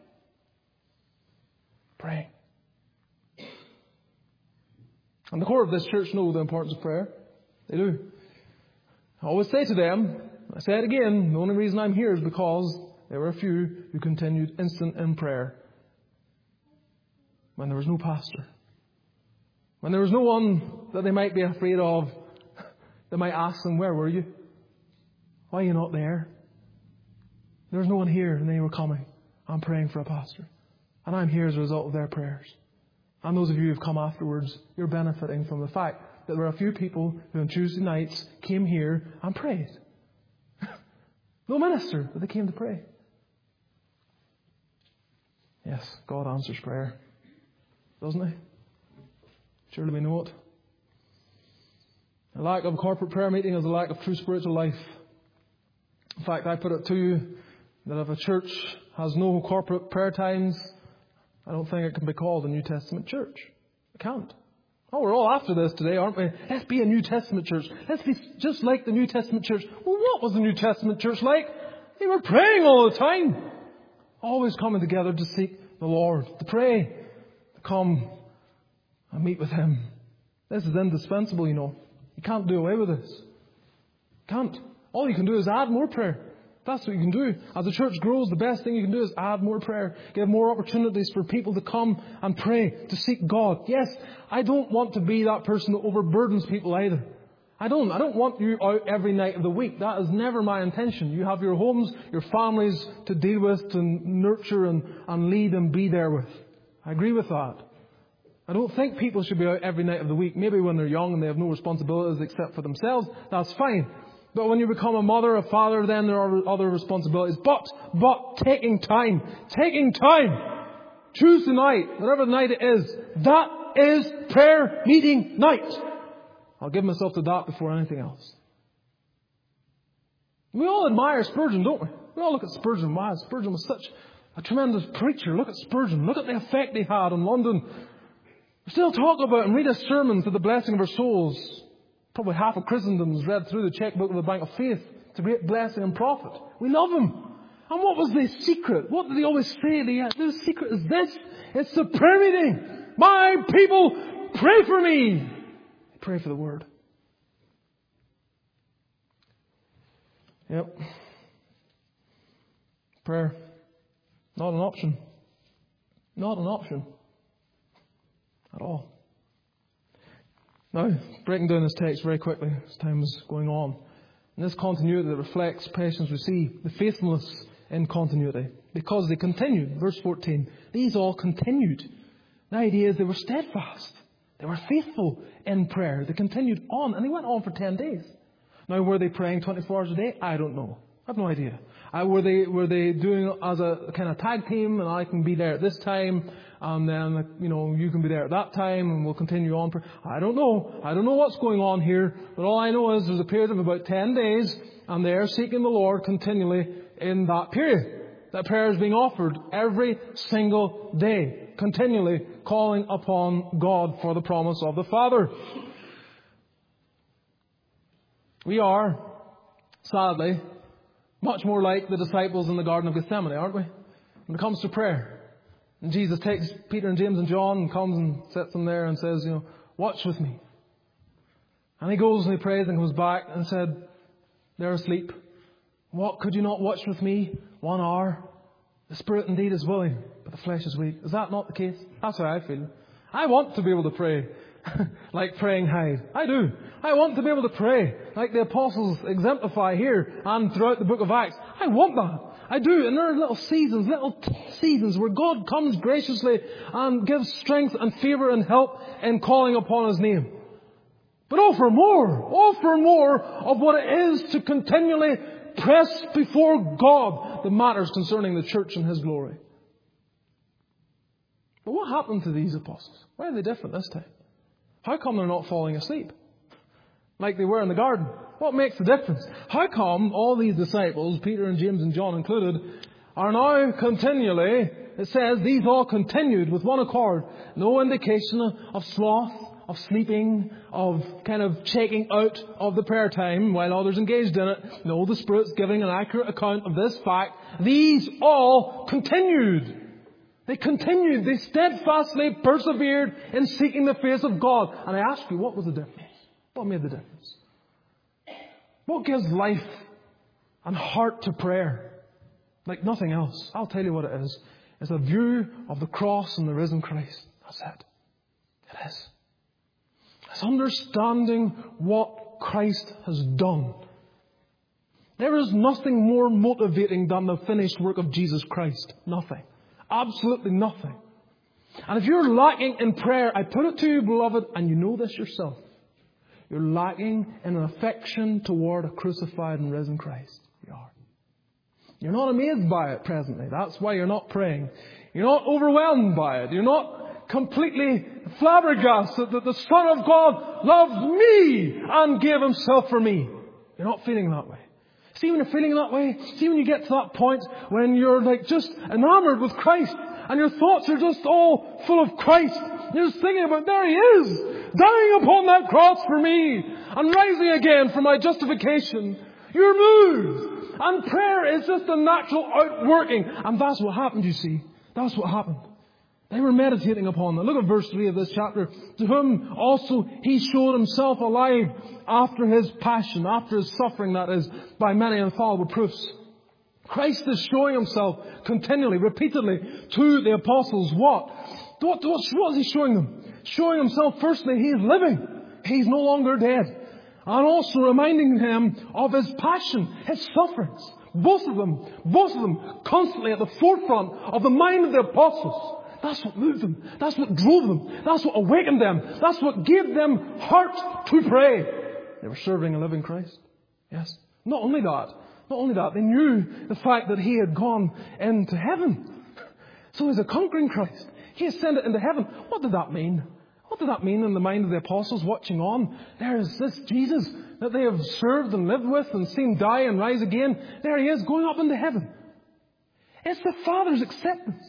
Praying. And the core of this church know the importance of prayer. They do. I always say to them, I say it again, the only reason I'm here is because there were a few who continued instant in prayer when there was no pastor. When there was no one that they might be afraid of. They might ask them, where were you? Why are you not there? There was no one here and they were coming. I'm praying for a pastor. And I'm here as a result of their prayers. And those of you who have come afterwards, you're benefiting from the fact that there were a few people who on Tuesday nights came here and prayed. No minister, but they came to pray. Yes, God answers prayer. Doesn't He? Surely we know it. A lack of corporate prayer meeting is a lack of true spiritual life. In fact, I put it to you that if a church has no corporate prayer times, I don't think it can be called a New Testament church. It can't. Oh, we're all after this today, aren't we? Let's be a New Testament church. Let's be just like the New Testament church. Well, what was the New Testament church like? They were praying all the time. Always coming together to seek the Lord, to pray, to come and meet with Him. This is indispensable, You can't do away with this. Can't. All you can do is add more prayer. That's what you can do. As the church grows, the best thing you can do is add more prayer. Give more opportunities for people to come and pray, to seek God. Yes, I don't want to be that person that overburdens people either. I don't want you out every night of the week. That is never my intention. You have your homes, your families to deal with, to nurture and lead and be there with. I agree with that. I don't think people should be out every night of the week. Maybe when they're young and they have no responsibilities except for themselves, that's fine. But when you become a mother, a father, then there are other responsibilities. But taking time, Tuesday night, whatever night it is, that is prayer meeting night. I'll give myself to that before anything else. We all admire Spurgeon, don't we? We all look at Spurgeon. Wow, Spurgeon was such a tremendous preacher. Look at Spurgeon. Look at the effect he had in London. We still talk about and read his sermons to the blessing of our souls. Probably half of Christendom is read through the checkbook of the Bank of Faith It's a great blessing and profit. We love Him. And what was the secret? What did He always say? The secret is this. It's the prayer meeting. My people, pray for me. Pray for the Word. Yep. Prayer. Not an option. Not an option. At all. Now, breaking down this text very quickly as time is going on. In this continuity that reflects patience, we see the faithfulness in continuity. Because they continued. Verse 14. These all continued. The idea is they were steadfast. They were faithful in prayer. They continued on. And they went on for 10 days. Now, were they praying 24 hours a day? I don't know. I have no idea. Were they doing it as a kind of tag team, and I can be there at this time, and then, you can be there at that time, and we'll continue on. I don't know. I don't know what's going on here, but all I know is there's a period of about 10 days, and they're seeking the Lord continually in that period. That prayer is being offered every single day, continually calling upon God for the promise of the Father. We are, sadly, much more like the disciples in the Garden of Gethsemane, aren't we? When it comes to prayer. And Jesus takes Peter and James and John and comes and sets them there and says, watch with me. And He goes and He prays and comes back and said, they're asleep. What, could you not watch with me 1 hour? The spirit indeed is willing, but the flesh is weak. Is that not the case? That's how I feel. I want to be able to pray like praying Hyde. I do. I want to be able to pray like the apostles exemplify here and throughout the book of Acts. I want that. I do. And there are little seasons where God comes graciously and gives strength and favour and help in calling upon His name. But offer more of what it is to continually press before God the matters concerning the church and His glory. But what happened to these apostles? Why are they different this time? How come they're not falling asleep like they were in the garden? What makes the difference? How come all these disciples, Peter and James and John included, are now continually, it says, these all continued with one accord. No indication of sloth, of sleeping, of kind of checking out of the prayer time while others engaged in it. No, the Spirit's giving an accurate account of this fact. These all continued. They continued. They steadfastly persevered in seeking the face of God. And I ask you, what was the difference? What made the difference? What gives life and heart to prayer like nothing else? I'll tell you what it is. It's a view of the cross and the risen Christ. That's it. It is. It's understanding what Christ has done. There is nothing more motivating than the finished work of Jesus Christ. Nothing. Absolutely nothing. And if you're lacking in prayer, I put it to you, beloved, and you know this yourself. You're lacking in an affection toward a crucified and risen Christ. You are. You're not amazed by it presently. That's why you're not praying. You're not overwhelmed by it. You're not completely flabbergasted that the Son of God loved me and gave Himself for me. You're not feeling that way. See, when you're feeling that way, see when you get to that point when you're like just enamored with Christ and your thoughts are just all full of Christ. You're just thinking about, there He is, dying upon that cross for me and rising again for my justification. You're moved. And prayer is just a natural outworking. And that's what happened, you see. That's what happened. They were meditating upon that. Look at verse 3 of this chapter. To whom also He showed Himself alive after His passion, after His suffering, that is, by many infallible proofs. Christ is showing Himself continually, repeatedly to the apostles. What is He showing them? Showing Himself, firstly, He is living. He's no longer dead. And also reminding them of His passion, His sufferings. Both of them, constantly at the forefront of the mind of the apostles. That's what moved them. That's what drove them. That's what awakened them. That's what gave them heart to pray. They were serving a living Christ. Yes. Not only that, they knew the fact that He had gone into heaven. So He's a conquering Christ. He ascended into heaven. What did that mean? What did that mean in the mind of the apostles watching on? There is this Jesus that they have served and lived with and seen die and rise again. There He is going up into heaven. It's the Father's acceptance.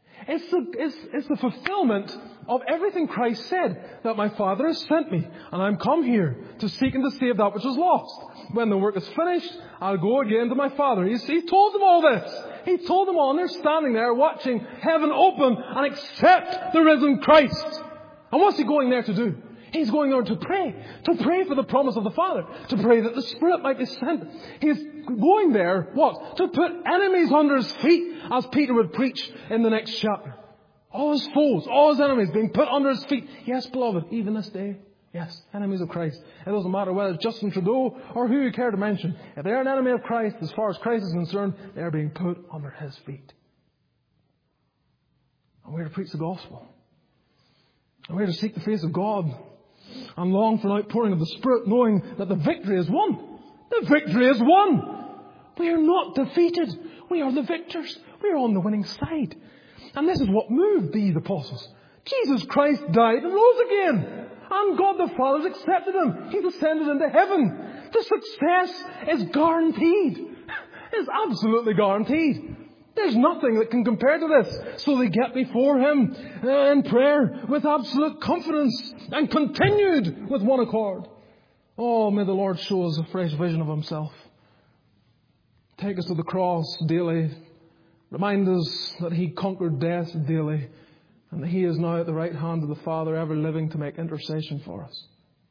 It's the fulfillment of everything Christ said, that my Father has sent me and I'm come here to seek and to save that which is lost. When the work is finished, I'll go again to my Father. You see, he told them all this. He told them all, and they're standing there watching heaven open and accept the risen Christ. And what's he going there to do? He's going there to pray for the promise of the Father, to pray that the Spirit might be sent. He's going there, what? To put enemies under his feet, as Peter would preach in the next chapter. All his foes, all his enemies being put under his feet. Yes, beloved, even this day. Yes, enemies of Christ. It doesn't matter whether it's Justin Trudeau or who you care to mention. If they're an enemy of Christ, as far as Christ is concerned, they're being put under his feet. And we're to preach the gospel. And we're to seek the face of God and long for an outpouring of the Spirit, knowing that the victory is won. The victory is won. We are not defeated. We are the victors. We are on the winning side. And this is what moved these apostles. Jesus Christ died and rose again. And God the Father has accepted him. He's ascended into heaven. The success is guaranteed. It's absolutely guaranteed. There's nothing that can compare to this. So they get before him in prayer with absolute confidence and continued with one accord. Oh, may the Lord show us a fresh vision of himself. Take us to the cross daily. Remind us that he conquered death daily. And that he is now at the right hand of the Father, ever living to make intercession for us.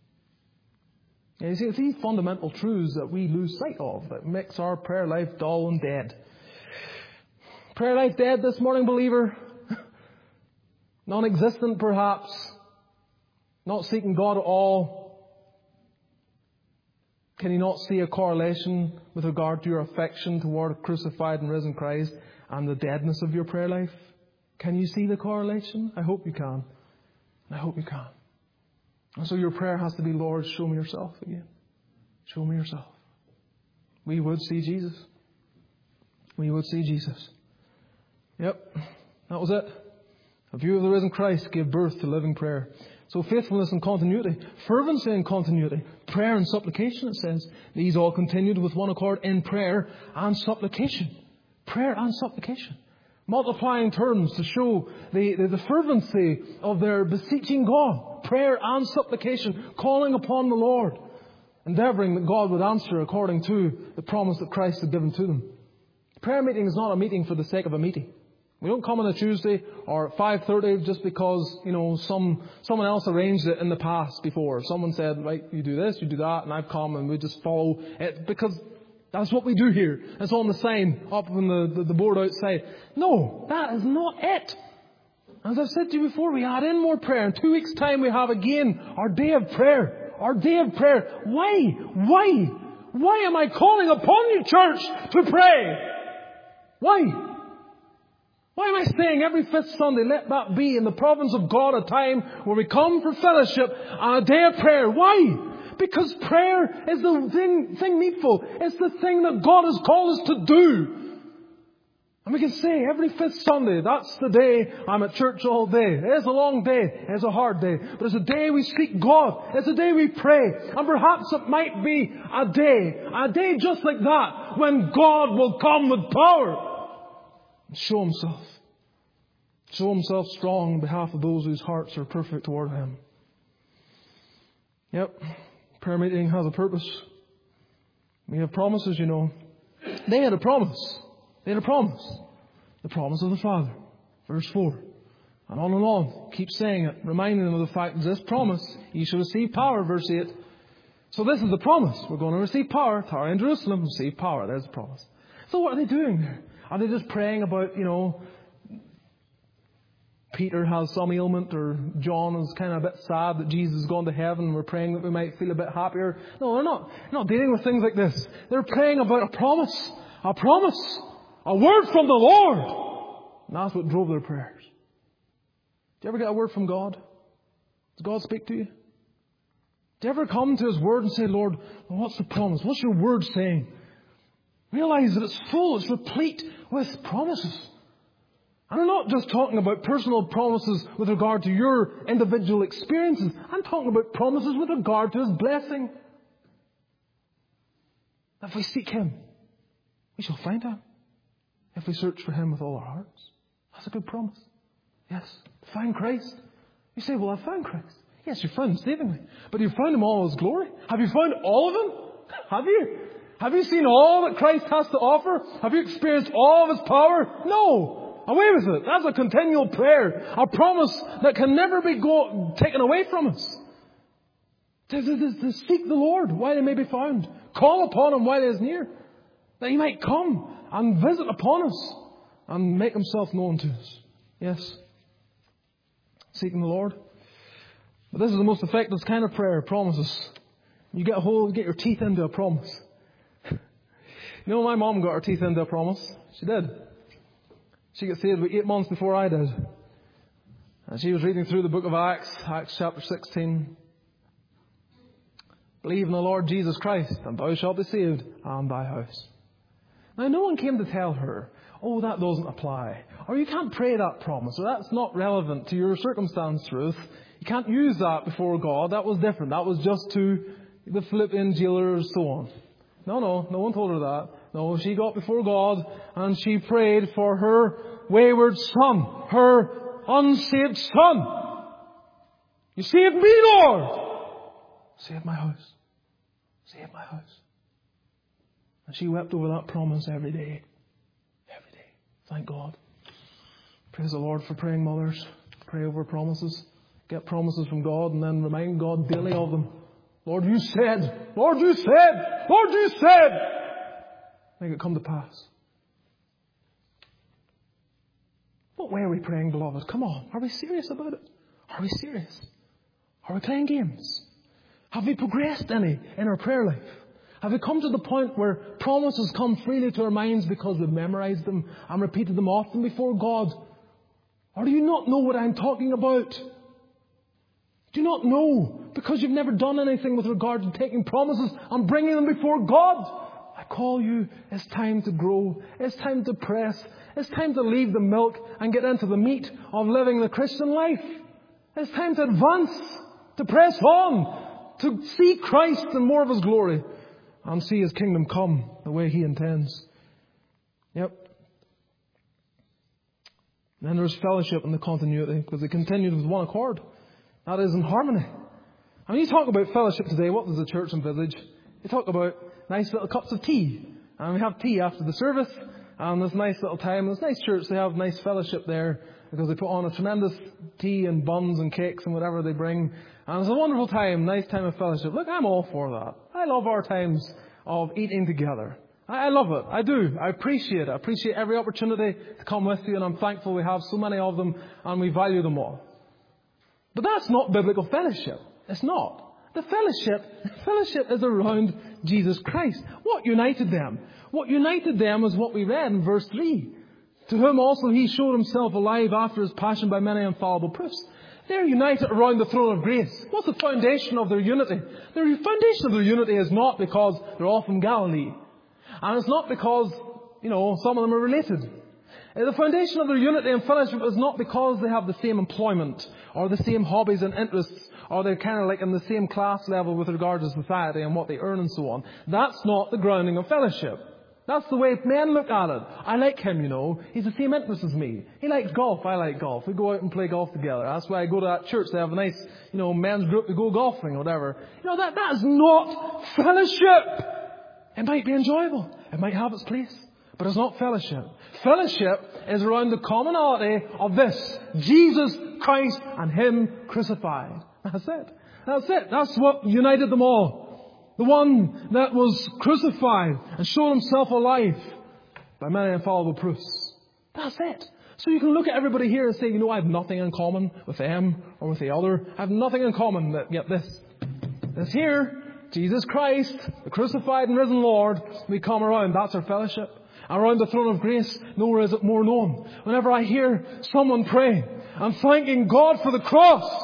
You see, it's these fundamental truths that we lose sight of that makes our prayer life dull and dead. Prayer life dead this morning, believer? Non-existent, perhaps. Not seeking God at all. Can you not see a correlation with regard to your affection toward a crucified and risen Christ and the deadness of your prayer life? Can you see the correlation? I hope you can. I hope you can. And so your prayer has to be, Lord, show me yourself again. Show me yourself. We would see Jesus. We would see Jesus. Yep, that was it. A view of the risen Christ gave birth to living prayer. So faithfulness and continuity, fervency and continuity, prayer and supplication, it says. These all continued with one accord in prayer and supplication. Prayer and supplication. Multiplying terms to show the fervency of their beseeching God. Prayer and supplication, calling upon the Lord. Endeavouring that God would answer according to the promise that Christ had given to them. Prayer meeting is not a meeting for the sake of a meeting. We don't come on a Tuesday or at 5:30 just because, someone else arranged it in the past before. Someone said, right, you do this, you do that, and I've come and we just follow it because that's what we do here. It's on the sign up on the board outside. No, that is not it. As I've said to you before, we add in more prayer. In 2 weeks' time we have again our day of prayer. Our day of prayer. Why? Why am I calling upon you, church, to pray? Why? Why am I saying every fifth Sunday, let that be in the province of God a time where we come for fellowship and a day of prayer? Why? Because prayer is the thing needful. It's the thing that God has called us to do. And we can say every fifth Sunday, that's the day I'm at church all day. It is a long day. It is a hard day. But it's a day we seek God. It's a day we pray. And perhaps it might be a day just like that, when God will come with power. Show himself. Show himself strong on behalf of those whose hearts are perfect toward him. Yep. Prayer meeting has a purpose. We have promises, They had a promise. They had a promise. The promise of the Father. Verse 4. And on. Keep saying it. Reminding them of the fact that this promise, you shall receive power. Verse 8. So this is the promise. We're going to receive power. Tarry in Jerusalem. Receive power. There's the promise. So what are they doing there? Are they just praying about, Peter has some ailment, or John is kind of a bit sad that Jesus has gone to heaven and we're praying that we might feel a bit happier? No, they're not. They're not dealing with things like this. They're praying about a promise, a word from the Lord. And that's what drove their prayers. Do you ever get a word from God? Does God speak to you? Do you ever come to his word and say, Lord, what's the promise? What's your word saying? Realize that it's full, it's replete with promises. And I'm not just talking about personal promises with regard to your individual experiences. I'm talking about promises with regard to his blessing. If we seek him, we shall find him. If we search for him with all our hearts. That's a good promise. Yes. Find Christ. You say, well, I found Christ. Yes, you found Him savingly. But you found Him all His glory? Have you found all of Him? Have you? Have you seen all that Christ has to offer? Have you experienced all of His power? No. Away with it. That's a continual prayer. A promise that can never be taken away from us. To seek the Lord while He may be found. Call upon Him while He is near. That He might come and visit upon us and make Himself known to us. Yes. Seeking the Lord. But this is the most effective kind of prayer, promises. You get your teeth into a promise. You know, my mom got her teeth into a promise. She did. She got saved about 8 months before I did. And she was reading through the book of Acts, Acts chapter 16. Believe in the Lord Jesus Christ, and thou shalt be saved, and thy house. Now, no one came to tell her, oh, that doesn't apply. Or you can't pray that promise, or that's not relevant to your circumstance, Ruth. You can't use that before God. That was different. That was just to the Philippian jailer and so on. No one told her that. No, she got before God and she prayed for her wayward son, her unsaved son. You saved me, Lord. Save my house. Save my house. And she wept over that promise every day. Every day. Thank God. Praise the Lord for praying mothers. Pray over promises. Get promises from God and then remind God daily of them. Lord, you said. Lord, you said. Lord, you said. Make it come to pass. What way are we praying, beloved? Come on. Are we serious about it? Are we serious? Are we playing games? Have we progressed any in our prayer life? Have we come to the point where promises come freely to our minds because we've memorized them and repeated them often before God? Or do you not know what I'm talking about? Do you not know because you've never done anything with regard to taking promises and bringing them before God? I call you, it's time to grow. It's time to press. It's time to leave the milk and get into the meat of living the Christian life. It's time to advance, to press on, to see Christ and more of His glory and see His kingdom come the way He intends. Yep. Then there's fellowship in the continuity because they continued with one accord. That is in harmony. And when you talk about fellowship today, what does the church envisage? They talk about nice little cups of tea. And we have tea after the service. And there's nice little time. There's nice church. They have nice fellowship there because they put on a tremendous tea and buns and cakes and whatever they bring. And it's a wonderful time, nice time of fellowship. Look, I'm all for that. I love our times of eating together. I love it. I do. I appreciate it. I appreciate every opportunity to come with you. And I'm thankful we have so many of them and we value them all. But that's not biblical fellowship. It's not. The fellowship is around Jesus Christ. What united them? What united them is what we read in verse 3. To whom also He showed Himself alive after His passion by many infallible proofs. They're united around the throne of grace. What's the foundation of their unity? The foundation of their unity is not because they're all from Galilee. And it's not because, some of them are related. The foundation of their unity and fellowship is not because they have the same employment or the same hobbies and interests or they're kind of like in the same class level with regard to society and what they earn and so on. That's not the grounding of fellowship. That's the way men look at it. I like him, He's the same interest as me. He likes golf. I like golf. We go out and play golf together. That's why I go to that church. They have a nice, men's group to go golfing or whatever. That is not fellowship. It might be enjoyable. It might have its place. But it's not fellowship. Fellowship is around the commonality of this. Jesus Christ and Him crucified. That's it. That's it. That's what united them all. The one that was crucified and showed Himself alive by many infallible proofs. That's it. So you can look at everybody here and say, I have nothing in common with them or with the other. I have nothing in common, yet this. This here, Jesus Christ, the crucified and risen Lord, we come around. That's our fellowship. Around the throne of grace, nowhere is it more known. Whenever I hear someone pray and thanking God for the cross,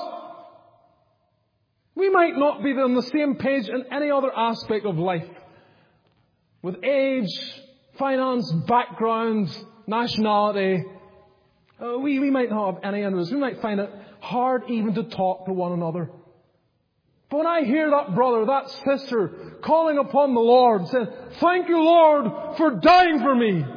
we might not be on the same page in any other aspect of life. With age, finance, background, nationality, we might not have any interest. We might find it hard even to talk to one another. But when I hear that brother, that sister, calling upon the Lord, saying, thank you, Lord, for dying for me.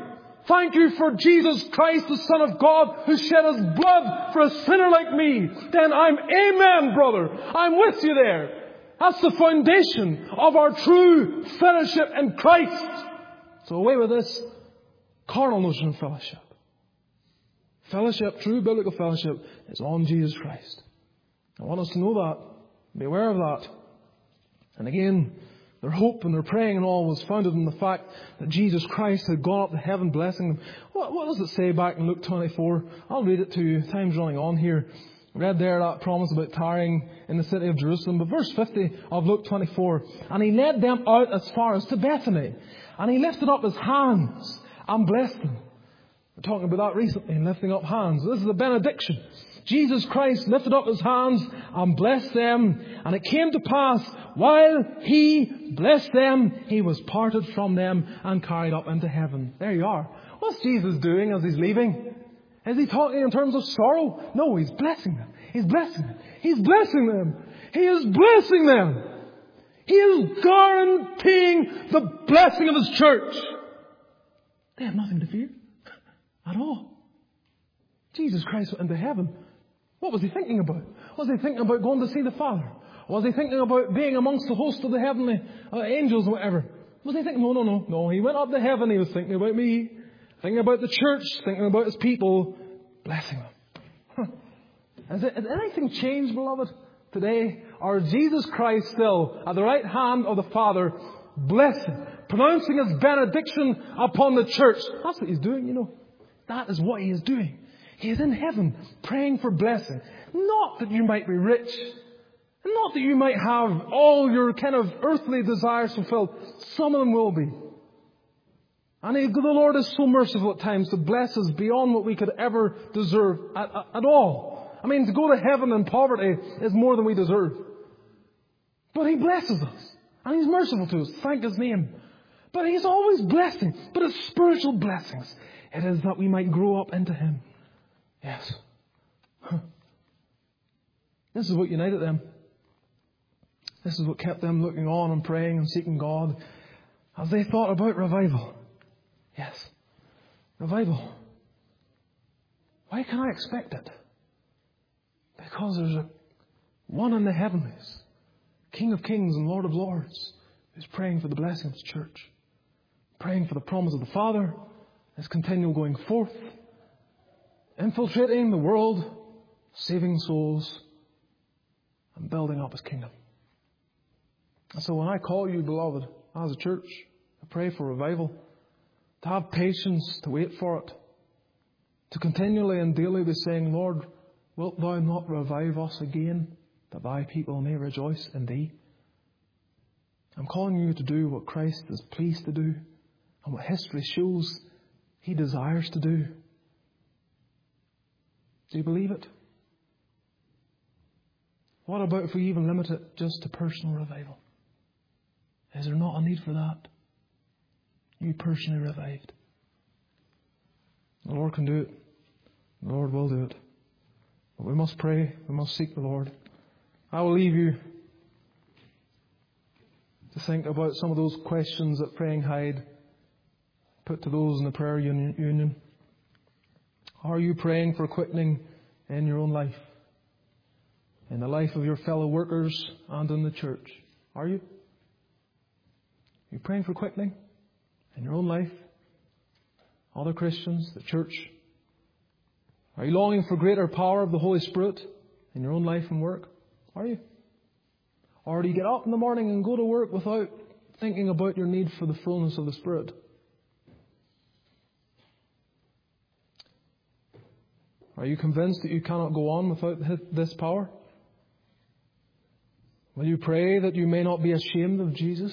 Thank you for Jesus Christ, the Son of God, who shed His blood for a sinner like me. Then I'm amen, brother. I'm with you there. That's the foundation of our true fellowship in Christ. So away with this carnal notion of fellowship. Fellowship, true biblical fellowship, is on Jesus Christ. I want us to know that. Be aware of that. And again, their hope and their praying and all was founded in the fact that Jesus Christ had gone up to heaven blessing them. What does it say back in Luke 24? I'll read it to you. Time's running on here. Read there that promise about tarrying in the city of Jerusalem. But verse 50 of Luke 24. And He led them out as far as to Bethany. And He lifted up His hands and blessed them. We're talking about that recently, lifting up hands. This is a benediction. Jesus Christ lifted up His hands and blessed them. And it came to pass, while He blessed them, He was parted from them and carried up into heaven. There you are. What's Jesus doing as He's leaving? Is He talking in terms of sorrow? No, He's blessing them. He's blessing them. He's blessing them. He is blessing them. He is guaranteeing the blessing of His church. They have nothing to fear at all. Jesus Christ went into heaven. What was He thinking about? Was He thinking about going to see the Father? Was He thinking about being amongst the host of the heavenly angels or whatever? Was He thinking, no. He went up to heaven. He was thinking about me. Thinking about the church. Thinking about His people. Blessing them. Has anything changed, beloved, today? Or is Jesus Christ still at the right hand of the Father, blessing, pronouncing His benediction upon the church? That's what He's doing, That is what He is doing. He is in heaven praying for blessing. Not that you might be rich. Not that you might have all your kind of earthly desires fulfilled. Some of them will be. And the Lord is so merciful at times to bless us beyond what we could ever deserve at all. I mean, to go to heaven in poverty is more than we deserve. But He blesses us. And He's merciful to us. Thank His name. But He's always blessing. But it's spiritual blessings. It is that we might grow up into Him. Yes. This is what united them. This is what kept them looking on and praying and seeking God as they thought about revival. Yes. Revival. Why can I expect it? Because there's one in the heavenlies, King of Kings and Lord of Lords, who's praying for the blessing of His church. Praying for the promise of the Father, His continual going forth, infiltrating the world, saving souls, and building up His kingdom. And so when I call you, beloved, as a church, to pray for revival, to have patience, to wait for it, to continually and daily be saying, Lord, wilt Thou not revive us again, that Thy people may rejoice in Thee? I'm calling you to do what Christ is pleased to do, and what history shows He desires to do. Do you believe it? What about if we even limit it just to personal revival? Is there not a need for that? You personally revived. The Lord can do it. The Lord will do it. But we must pray. We must seek the Lord. I will leave you to think about some of those questions that Praying Hyde put to those in the prayer union. Are you praying for quickening in your own life? In the life of your fellow workers and in the church? Are you? Are you praying for quickening in your own life? Other Christians, the church? Are you longing for greater power of the Holy Spirit in your own life and work? Are you? Or do you get up in the morning and go to work without thinking about your need for the fullness of the Spirit? Are you convinced that you cannot go on without this power? Will you pray that you may not be ashamed of Jesus?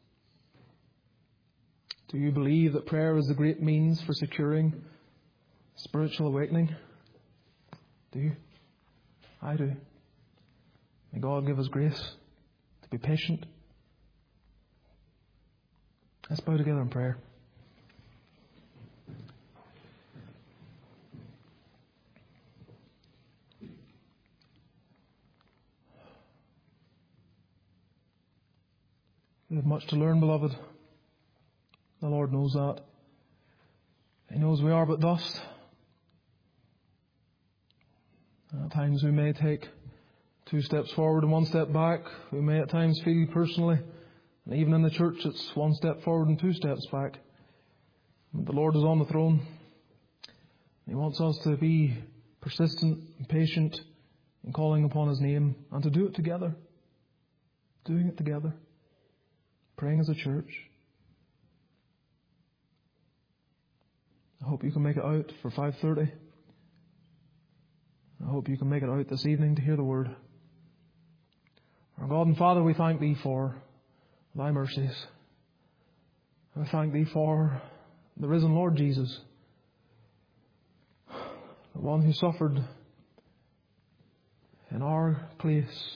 Do you believe that prayer is the great means for securing spiritual awakening? Do you? I do. May God give us grace to be patient. Let's bow together in prayer. We have much to learn, beloved. The Lord knows that. He knows we are but dust. At times we may take 2 steps forward and 1 step back. We may at times feel personally, and even in the church, it's 1 step forward and 2 steps back. But the Lord is on the throne. He wants us to be persistent and patient in calling upon His name, and to do it together. Doing it together. Praying as a church. I hope you can make it out for 5:30. I hope you can make it out this evening to hear the Word. Our God and Father, we thank Thee for Thy mercies. I thank Thee for the risen Lord Jesus, the one who suffered in our place.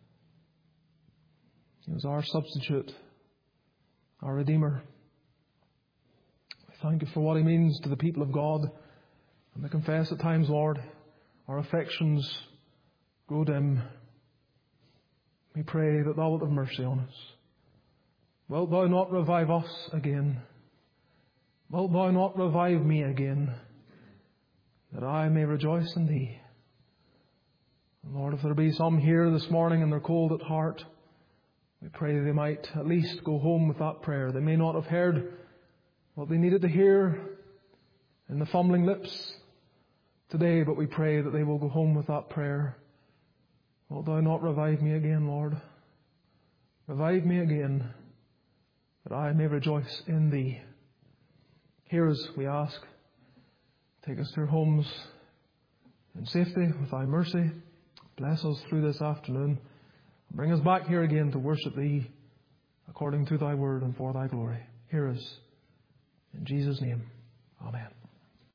He was our substitute, our Redeemer. We thank You for what He means to the people of God. And we confess at times, Lord, our affections grow dim. We pray that Thou wilt have mercy on us. Wilt Thou not revive us again? Wilt Thou not revive me again, that I may rejoice in Thee? Lord, if there be some here this morning and they're cold at heart, we pray they might at least go home with that prayer. They may not have heard what they needed to hear in the fumbling lips today, but we pray that they will go home with that prayer. Wilt Thou not revive me again, Lord? Revive me again, that I may rejoice in Thee. Hear us, we ask. Take us to our homes in safety with Thy mercy. Bless us through this afternoon. Bring us back here again to worship Thee according to Thy word and for Thy glory. Hear us. In Jesus' name, amen.